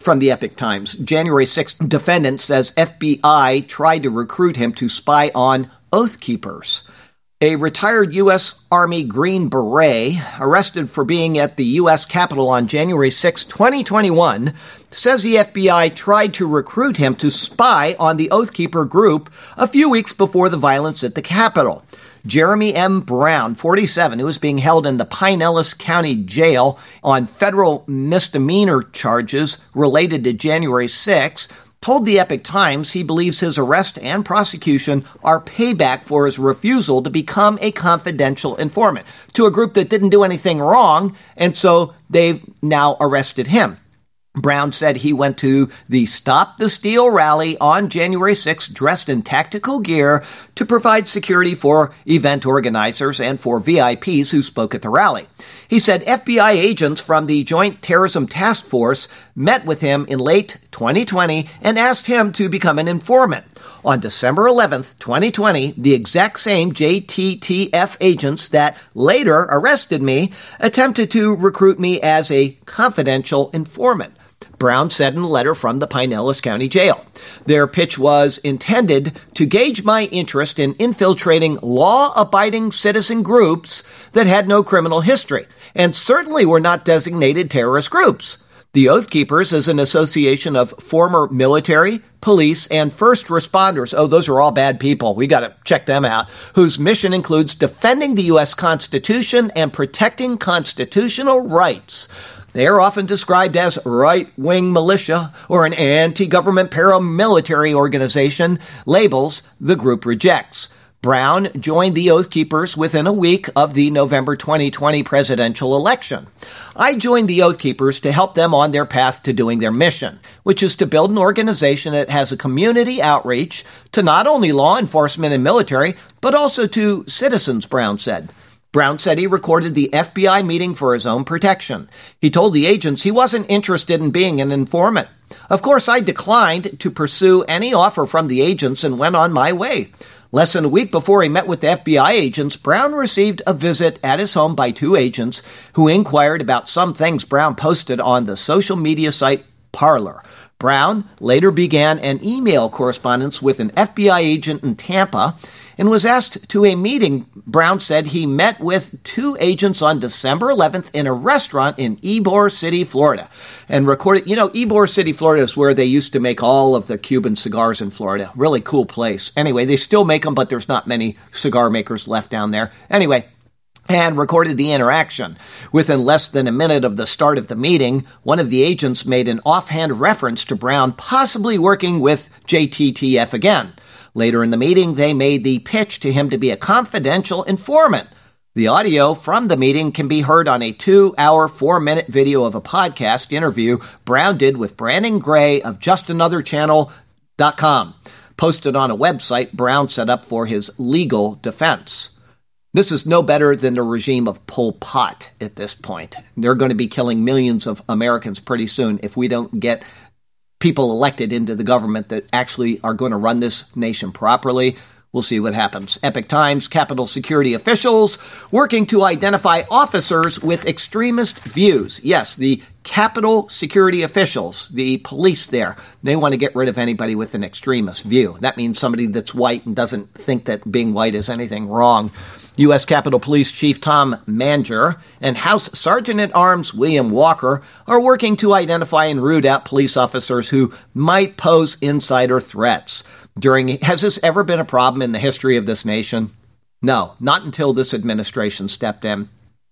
From the Epoch Times, January sixth defendant says F B I tried to recruit him to spy on Oath Keepers. A retired U S Army Green Beret, arrested for being at the U S Capitol on January sixth, twenty twenty-one, says the F B I tried to recruit him to spy on the Oath Keeper group a few weeks before the violence at the Capitol. Jeremy M. Brown, forty-seven, who is being held in the Pinellas County Jail on federal misdemeanor charges related to January sixth, told the Epoch Times he believes his arrest and prosecution are payback for his refusal to become a confidential informant to a group that didn't do anything wrong, and so they've now arrested him. Brown said he went to the Stop the Steal rally on January sixth dressed in tactical gear to provide security for event organizers and for V I Ps who spoke at the rally. He said F B I agents from the Joint Terrorism Task Force met with him in late twenty twenty and asked him to become an informant. On December eleventh, twenty twenty, the exact same J T T F agents that later arrested me attempted to recruit me as a confidential informant, Brown said in a letter from the Pinellas County Jail. Their pitch was intended to gauge my interest in infiltrating law-abiding citizen groups that had no criminal history, and certainly were not designated terrorist groups. The Oath Keepers is an association of former military, police, and first responders. Oh, those are all bad people. We got to check them out. Whose mission includes defending the U S Constitution and protecting constitutional rights. They are often described as right-wing militia or an anti-government paramilitary organization, labels the group rejects. Brown joined the Oath Keepers within a week of the November twenty twenty presidential election. I joined the Oath Keepers to help them on their path to doing their mission, which is to build an organization that has a community outreach to not only law enforcement and military, but also to citizens, Brown said. Brown said he recorded the F B I meeting for his own protection. He told the agents he wasn't interested in being an informant. Of course, I declined to pursue any offer from the agents and went on my way. Less than a week before he met with the F B I agents, Brown received a visit at his home by two agents who inquired about some things Brown posted on the social media site Parler. Brown later began an email correspondence with an F B I agent in Tampa and was asked to a meeting. Brown said he met with two agents on December eleventh in a restaurant in Ybor City, Florida, and recorded, you know, Ybor City, Florida is where they used to make all of the Cuban cigars in Florida. Really cool place. Anyway, they still make them, but there's not many cigar makers left down there. Anyway, and recorded the interaction. Within less than a minute of the start of the meeting, one of the agents made an offhand reference to Brown possibly working with J T T F again. Later in the meeting, they made the pitch to him to be a confidential informant. The audio from the meeting can be heard on a two-hour, four-minute video of a podcast interview Brown did with Brandon Gray of just another channel dot com, posted on a website Brown set up for his legal defense. This is no better than the regime of Pol Pot at this point. They're going to be killing millions of Americans pretty soon if we don't get people elected into the government that actually are going to run this nation properly. We'll see what happens. Epoch Times, Capitol security officials working to identify officers with extremist views. Yes, the Capitol security officials, the police there, they want to get rid of anybody with an extremist view. That means somebody that's white and doesn't think that being white is anything wrong. U S Capitol Police Chief Tom Manger and House Sergeant-at-Arms William Walker are working to identify and root out police officers who might pose insider threats. During, has this ever been a problem in the history of this nation? No, not until this administration stepped in.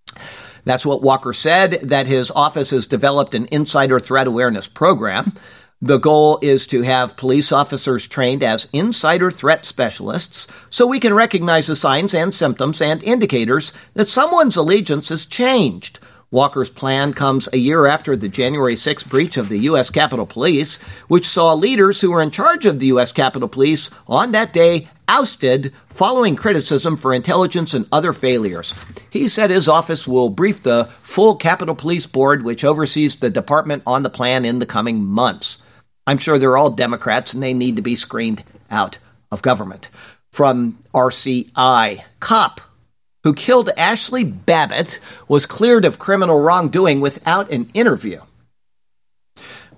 That's what Walker said, that his office has developed an insider threat awareness program. The goal is to have police officers trained as insider threat specialists so we can recognize the signs and symptoms and indicators that someone's allegiance has changed. Walker's plan comes a year after the January sixth breach of the U S Capitol Police, which saw leaders who were in charge of the U S Capitol Police on that day ousted following criticism for intelligence and other failures. He said his office will brief the full Capitol Police Board, which oversees the department, on the plan in the coming months. I'm sure they're all Democrats and they need to be screened out of government. From R C I, cop who killed Ashley Babbitt was cleared of criminal wrongdoing without an interview.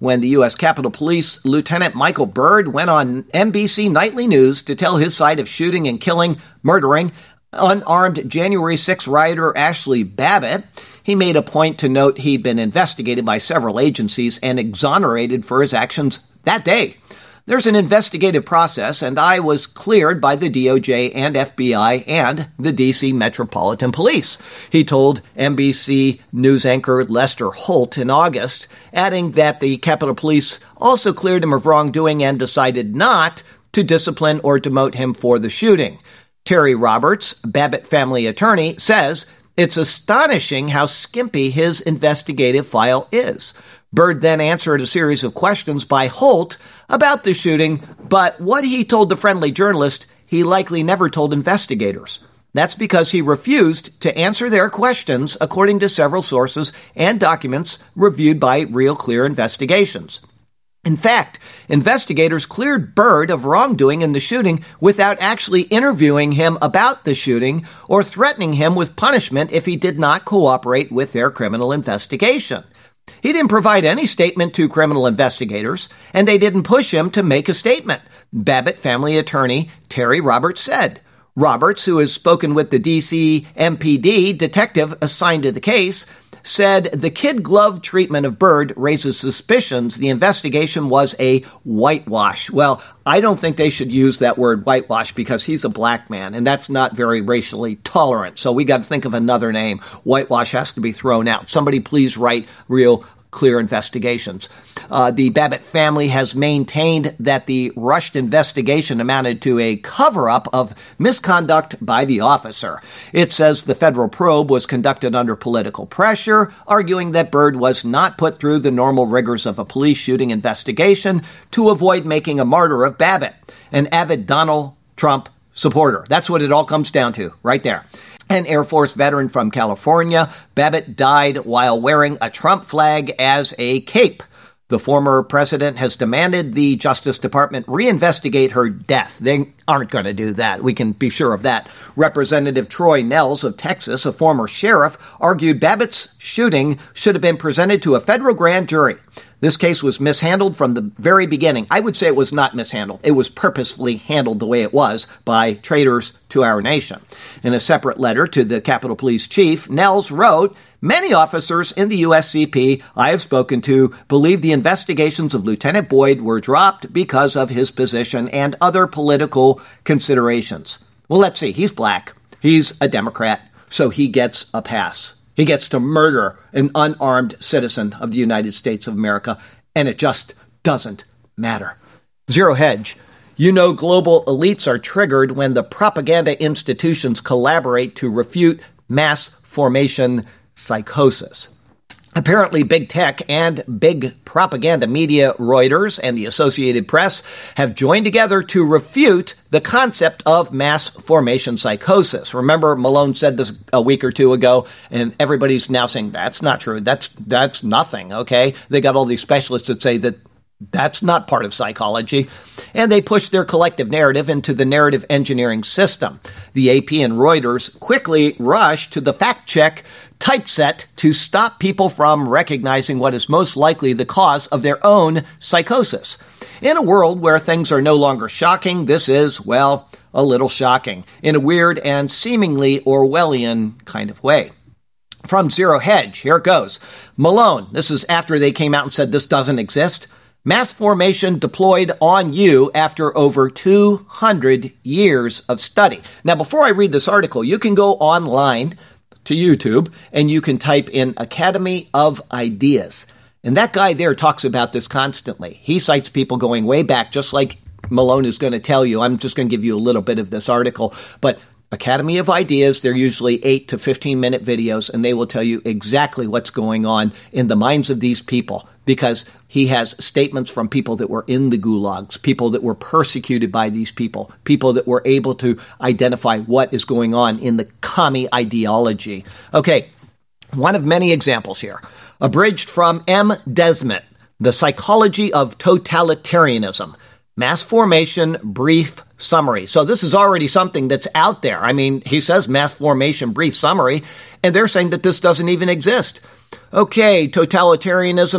when the U S Capitol Police Lieutenant Michael Byrd went on N B C Nightly News to tell his side of shooting and killing, murdering unarmed January sixth rioter Ashley Babbitt. He made a point to note he'd been investigated by several agencies and exonerated for his actions that day. There's an investigative process, and I was cleared by the D O J and F B I and the D C Metropolitan Police, he told N B C News anchor Lester Holt in August, adding that the Capitol Police also cleared him of wrongdoing and decided not to discipline or demote him for the shooting. Terry Roberts, Babbitt family attorney, says it's astonishing how skimpy his investigative file is. Byrd then answered a series of questions by Holt about the shooting, but what he told the friendly journalist, he likely never told investigators. That's because he refused to answer their questions, according to several sources and documents reviewed by Real Clear Investigations. In fact, investigators cleared Byrd of wrongdoing in the shooting without actually interviewing him about the shooting or threatening him with punishment if he did not cooperate with their criminal investigation. He didn't provide any statement to criminal investigators, and they didn't push him to make a statement, Babbitt family attorney Terry Roberts said. Roberts, who has spoken with the D C M P D detective assigned to the case, said the kid glove treatment of Byrd raises suspicions the investigation was a whitewash. Well, I don't think they should use that word whitewash because he's a black man, and that's not very racially tolerant. So we got to think of another name. Whitewash has to be thrown out. Somebody please write Real Clear Investigations. Uh, the Babbitt family has maintained that the rushed investigation amounted to a cover-up of misconduct by the officer. It says the federal probe was conducted under political pressure, arguing that Byrd was not put through the normal rigors of a police shooting investigation to avoid making a martyr of Babbitt, an avid Donald Trump supporter. That's what it all comes down to, right there. An Air Force veteran from California, Babbitt died while wearing a Trump flag as a cape. The former president has demanded the Justice Department reinvestigate her death. They aren't going to do that. We can be sure of that. Representative Troy Nehls of Texas, a former sheriff, argued Babbitt's shooting should have been presented to a federal grand jury. This case was mishandled from the very beginning. I would say it was not mishandled. It was purposefully handled the way it was by traitors to our nation. In a separate letter to the Capitol Police Chief, Nehls wrote, "Many officers in the U S C P I have spoken to believe the investigations of Lieutenant Boyd were dropped because of his position and other political considerations." Well, let's see. He's black. He's a Democrat, so he gets a pass. He gets to murder an unarmed citizen of the United States of America, and it just doesn't matter. Zero Hedge. You know global elites are triggered when the propaganda institutions collaborate to refute mass formation psychosis. Apparently, big tech and big propaganda media, Reuters and the Associated Press, have joined together to refute the concept of mass formation psychosis. Remember, Malone said this a week or two ago, and everybody's now saying, that's not true. That's that's nothing, okay? They got all these specialists that say that that's not part of psychology. And they push their collective narrative into the narrative engineering system. The A P and Reuters quickly rushed to the fact-check typeset to stop people from recognizing what is most likely the cause of their own psychosis. In a world where things are no longer shocking, this is, well, a little shocking, in a weird and seemingly Orwellian kind of way. From Zero Hedge, here it goes. Malone, this is after they came out and said this doesn't exist. Mass formation deployed on you after over two hundred years of study. Now, before I read this article, you can go online to YouTube and you can type in Academy of Ideas. And that guy there talks about this constantly. He cites people going way back, just like Malone is going to tell you. I'm just going to give you a little bit of this article. But Academy of Ideas, they're usually eight to fifteen minute videos, and they will tell you exactly what's going on in the minds of these people, because he has statements from people that were in the gulags, people that were persecuted by these people, people that were able to identify what is going on in the commie ideology. Okay, one of many examples here. Abridged from M. Desmet, The Psychology of Totalitarianism. Mass formation brief summary. So this is already something that's out there. I mean, he says mass formation brief summary, and they're saying that this doesn't even exist. Okay, totalitarianism is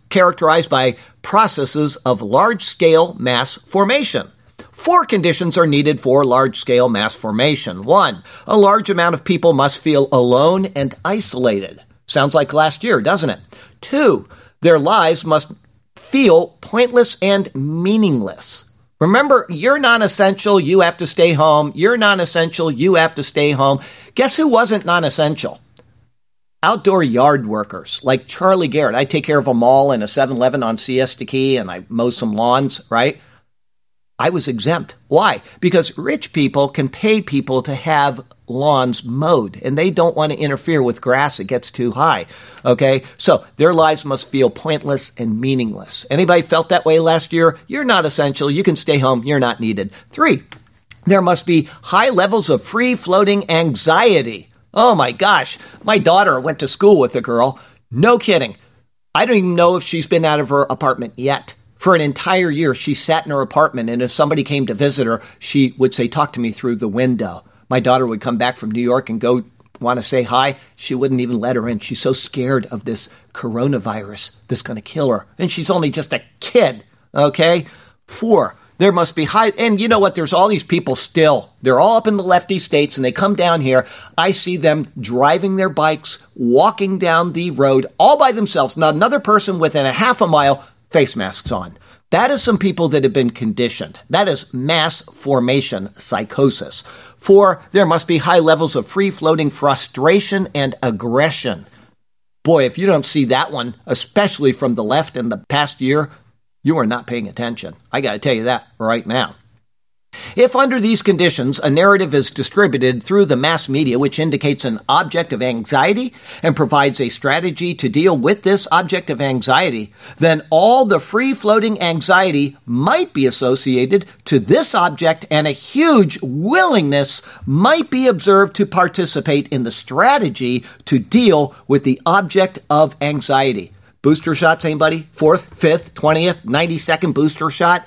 characterized by processes of large-scale mass formation. Four conditions are needed for large-scale mass formation. One, a large amount of people must feel alone and isolated. Sounds like last year, doesn't it? Two, their lives must feel pointless and meaningless. Remember, you're non-essential, you have to stay home. You're non-essential, you have to stay home. Guess who wasn't non-essential? Outdoor yard workers like Charlie Garrett. I take care of a mall and a seven eleven on Siesta Key, and I mow some lawns, right? I was exempt. Why? Because rich people can pay people to have lawns mowed, and they don't want to interfere with grass. It gets too high, okay? So their lives must feel pointless and meaningless. Anybody felt that way last year? You're not essential. You can stay home. You're not needed. Three, there must be high levels of free-floating anxiety. Oh my gosh, my daughter went to school with a girl. No kidding. I don't even know if she's been out of her apartment yet. For an entire year, she sat in her apartment, and if somebody came to visit her, she would say, talk to me through the window. My daughter would come back from New York and go want to say hi. She wouldn't even let her in. She's so scared of this coronavirus that's going to kill her. And she's only just a kid, okay? Four, there must be high, and you know what? There's all these people still. They're all up in the lefty states, and they come down here. I see them driving their bikes, walking down the road all by themselves, not another person within a half a mile, face masks on. That is some people that have been conditioned. That is mass formation psychosis. Four, there must be high levels of free-floating frustration and aggression. Boy, if you don't see that one, especially from the left in the past year, you are not paying attention. I got to tell you that right now. If under these conditions, a narrative is distributed through the mass media, which indicates an object of anxiety and provides a strategy to deal with this object of anxiety, then all the free-floating anxiety might be associated to this object, and a huge willingness might be observed to participate in the strategy to deal with the object of anxiety. Booster shots, anybody? Fourth, fifth, twentieth, ninety-second booster shot?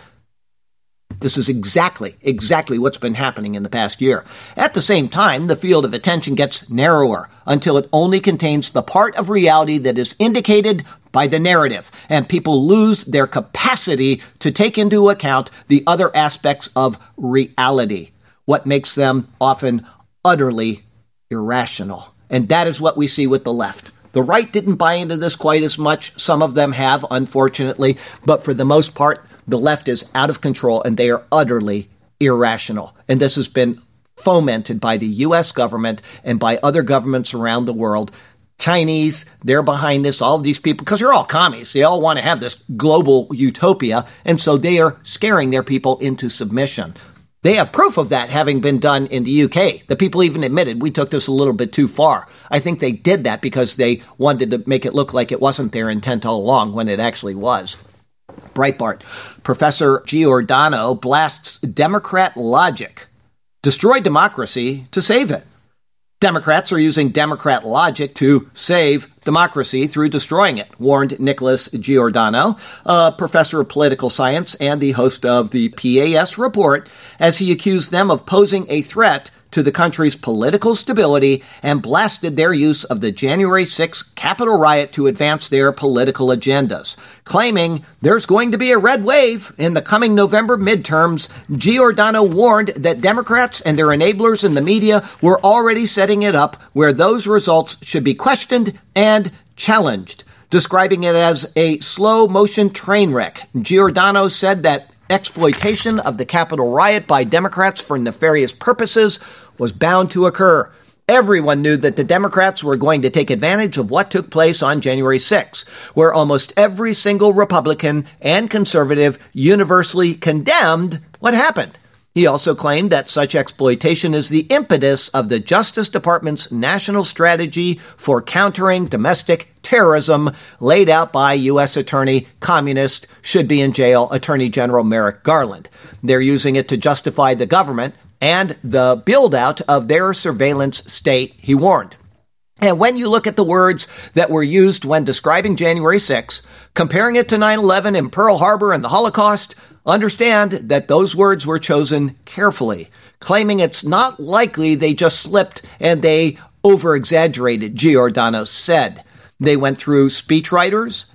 This is exactly, exactly what's been happening in the past year. At the same time, the field of attention gets narrower until it only contains the part of reality that is indicated by the narrative, and people lose their capacity to take into account the other aspects of reality, what makes them often utterly irrational. And that is what we see with the left. The right didn't buy into this quite as much. Some of them have, unfortunately, but for the most part, the left is out of control, and they are utterly irrational. And this has been fomented by the U S government and by other governments around the world. Chinese, they're behind this, all of these people, because they're all commies. They all want to have this global utopia, and so they are scaring their people into submission. They have proof of that having been done in the U K. The people even admitted we took this a little bit too far. I think they did that because they wanted to make it look like it wasn't their intent all along when it actually was. Breitbart. Professor Giordano blasts Democrat logic. Destroy democracy to save it. Democrats are using Democrat logic to save democracy through destroying it, warned Nicholas Giordano, a professor of political science and the host of the P A S report, as he accused them of posing a threat to the country's political stability and blasted their use of the January sixth Capitol riot to advance their political agendas. Claiming there's going to be a red wave in the coming November midterms, Giordano warned that Democrats and their enablers in the media were already setting it up where those results should be questioned and challenged. Describing it as a slow-motion train wreck, Giordano said that exploitation of the Capitol riot by Democrats for nefarious purposes was bound to occur. Everyone knew that the Democrats were going to take advantage of what took place on January sixth, where almost every single Republican and conservative universally condemned what happened. He also claimed that such exploitation is the impetus of the Justice Department's national strategy for countering domestic terrorism laid out by U S Attorney Communist, should be in jail, Attorney General Merrick Garland. They're using it to justify the government and the build-out of their surveillance state, he warned. And when you look at the words that were used when describing January sixth, comparing it to nine eleven and Pearl Harbor and the Holocaust, understand that those words were chosen carefully, claiming it's not likely they just slipped and they over-exaggerated, Giordano said. They went through speechwriters,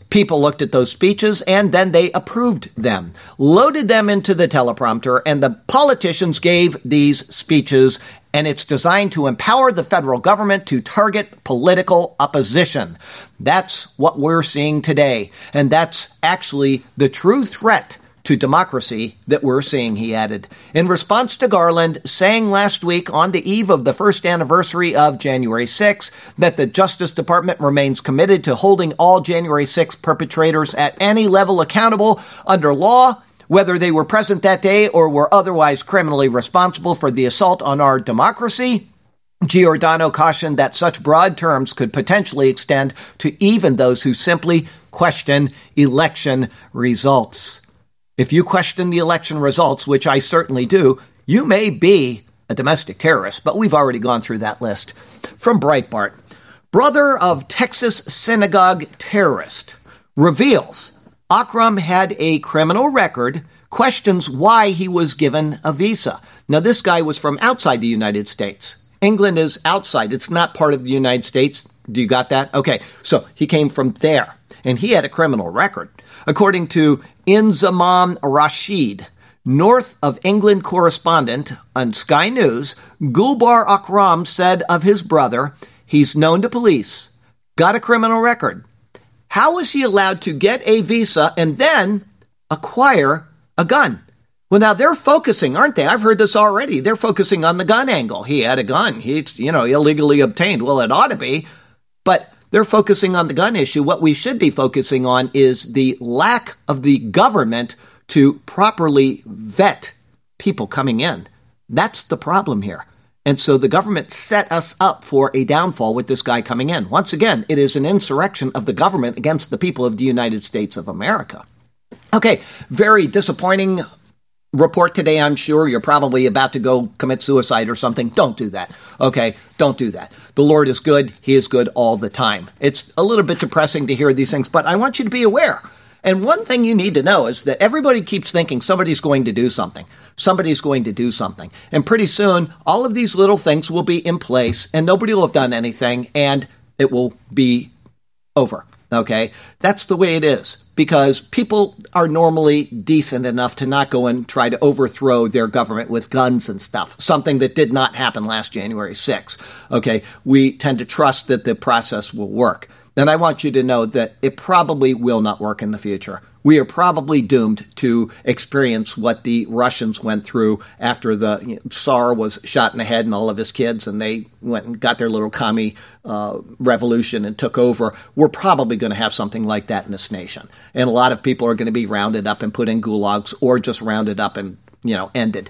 People looked at those speeches and then they approved them, loaded them into the teleprompter, and the politicians gave these speeches, and it's designed to empower the federal government to target political opposition. That's what we're seeing today, and that's actually the true threat to democracy that we're seeing, he added. In response to Garland saying last week on the eve of the first anniversary of January sixth that the Justice Department remains committed to holding all January sixth perpetrators at any level accountable under law, whether they were present that day or were otherwise criminally responsible for the assault on our democracy, Giordano cautioned that such broad terms could potentially extend to even those who simply question election results. If you question the election results, which I certainly do, you may be a domestic terrorist, but we've already gone through that list. From Breitbart, brother of Texas synagogue terrorist reveals Akram had a criminal record, questions why he was given a visa. Now, this guy was from outside the United States. England is outside. It's not part of the United States. Do you got that? Okay, so he came from there, and he had a criminal record. According to Inzamam Rashid, North of England correspondent on Sky News, Gulbar Akram said of his brother, he's known to police, got a criminal record. How is he allowed to get a visa and then acquire a gun? Well, now they're focusing, aren't they? I've heard this already. They're focusing on the gun angle. He had a gun. He's, you know, illegally obtained. Well, it ought to be, but they're focusing on the gun issue. What we should be focusing on is the lack of the government to properly vet people coming in. That's the problem here. And so the government set us up for a downfall with this guy coming in. Once again, it is an insurrection of the government against the people of the United States of America. Okay, very disappointing report today, I'm sure. You're probably about to go commit suicide or something. Don't do that. Okay, don't do that. The Lord is good. He is good all the time. It's a little bit depressing to hear these things, but I want you to be aware. And one thing you need to know is that everybody keeps thinking somebody's going to do something. Somebody's going to do something. And pretty soon, all of these little things will be in place, and nobody will have done anything, and it will be over. Okay? That's the way it is, because people are normally decent enough to not go and try to overthrow their government with guns and stuff, something that did not happen last January sixth. Okay? We tend to trust that the process will work. And I want you to know that it probably will not work in the future. We are probably doomed to experience what the Russians went through after the you know, Tsar was shot in the head and all of his kids, and they went and got their little commie uh, revolution and took over. We're probably going to have something like that in this nation. And a lot of people are going to be rounded up and put in gulags, or just rounded up and, you know, ended.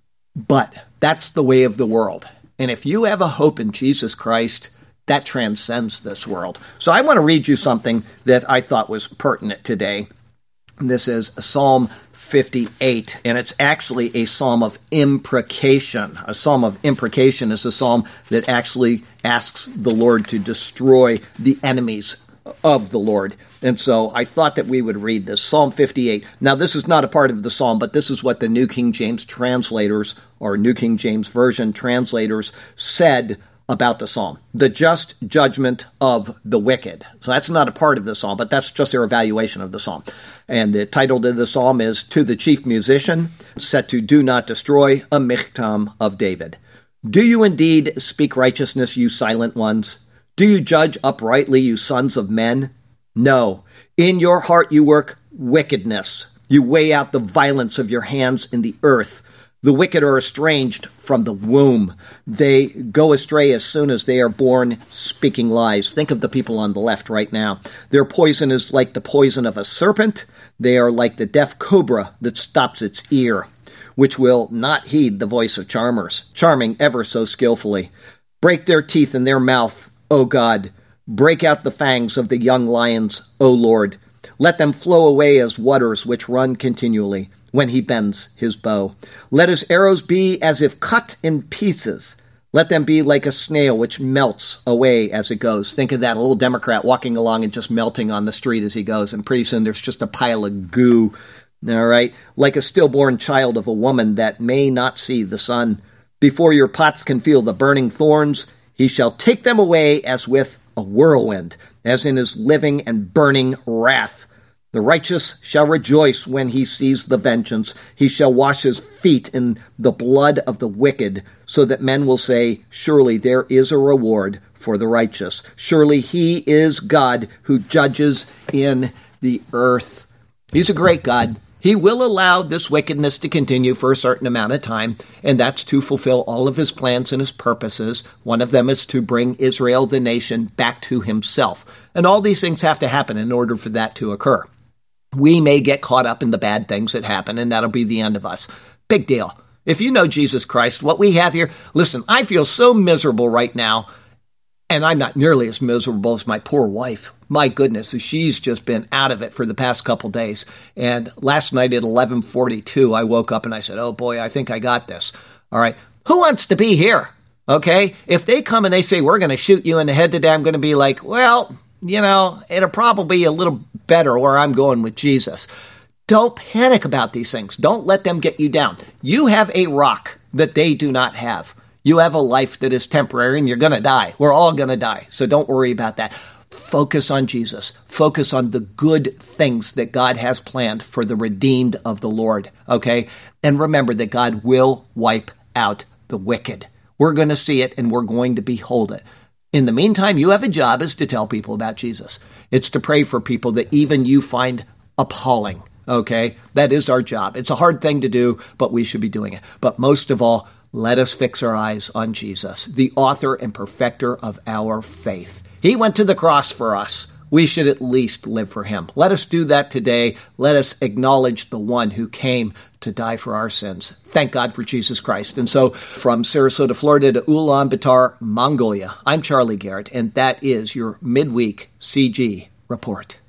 But that's the way of the world. And if you have a hope in Jesus Christ, that transcends this world. So I want to read you something that I thought was pertinent today. This is Psalm fifty-eight, and it's actually a psalm of imprecation. A psalm of imprecation is a psalm that actually asks the Lord to destroy the enemies of the Lord. And so I thought that we would read this, Psalm fifty-eight. Now, this is not a part of the psalm, but this is what the New King James translators, or New King James Version translators, said about the psalm. The just judgment of the wicked. So that's not a part of the psalm, but that's just their evaluation of the psalm. And the title to the psalm is To the Chief Musician, set to Do Not Destroy, a Michtam of David. Do you indeed speak righteousness, you silent ones? Do you judge uprightly, you sons of men? No. In your heart you work wickedness. You weigh out the violence of your hands in the earth. The wicked are estranged from the womb. They go astray as soon as they are born, speaking lies. Think of the people on the left right now. Their poison is like the poison of a serpent. They are like the deaf cobra that stops its ear, which will not heed the voice of charmers, charming ever so skillfully. Break their teeth in their mouth, O God. Break out the fangs of the young lions, O Lord. Let them flow away as waters which run continually, when he bends his bow. Let his arrows be as if cut in pieces. Let them be like a snail which melts away as it goes. Think of that, a little Democrat walking along and just melting on the street as he goes, and pretty soon there's just a pile of goo. All right? Like a stillborn child of a woman that may not see the sun. Before your pots can feel the burning thorns, he shall take them away as with a whirlwind. as in his living and burning wrath. The righteous shall rejoice when he sees the vengeance. He shall wash his feet in the blood of the wicked, so that men will say, surely there is a reward for the righteous. Surely he is God who judges in the earth. He's a great God. He will allow this wickedness to continue for a certain amount of time, and that's to fulfill all of his plans and his purposes. One of them is to bring Israel, the nation, back to himself. And all these things have to happen in order for that to occur. We may get caught up in the bad things that happen, and that'll be the end of us. Big deal. If you know Jesus Christ, what we have here, listen, I feel so miserable right now, and I'm not nearly as miserable as my poor wife. My goodness, she's just been out of it for the past couple days. And last night at eleven forty-two, I woke up and I said, oh boy, I think I got this. All right, who wants to be here? Okay, if they come and they say, we're going to shoot you in the head today, I'm going to be like, well, you know, it'll probably be a little better where I'm going with Jesus. Don't panic about these things. Don't let them get you down. You have a rock that they do not have. You have a life that is temporary and you're going to die. We're all going to die. So don't worry about that. Focus on Jesus. Focus on the good things that God has planned for the redeemed of the Lord. Okay? And remember that God will wipe out the wicked. We're going to see it and we're going to behold it. In the meantime, you have a job is to tell people about Jesus. It's to pray for people that even you find appalling. Okay? That is our job. It's a hard thing to do, but we should be doing it. But most of all, let us fix our eyes on Jesus, the author and perfecter of our faith. He went to the cross for us. We should at least live for him. Let us do that today. Let us acknowledge the one who came to die for our sins. Thank God for Jesus Christ. And so from Sarasota, Florida to Ulaanbaatar, Mongolia, I'm Charlie Garrett, and that is your midweek C G report.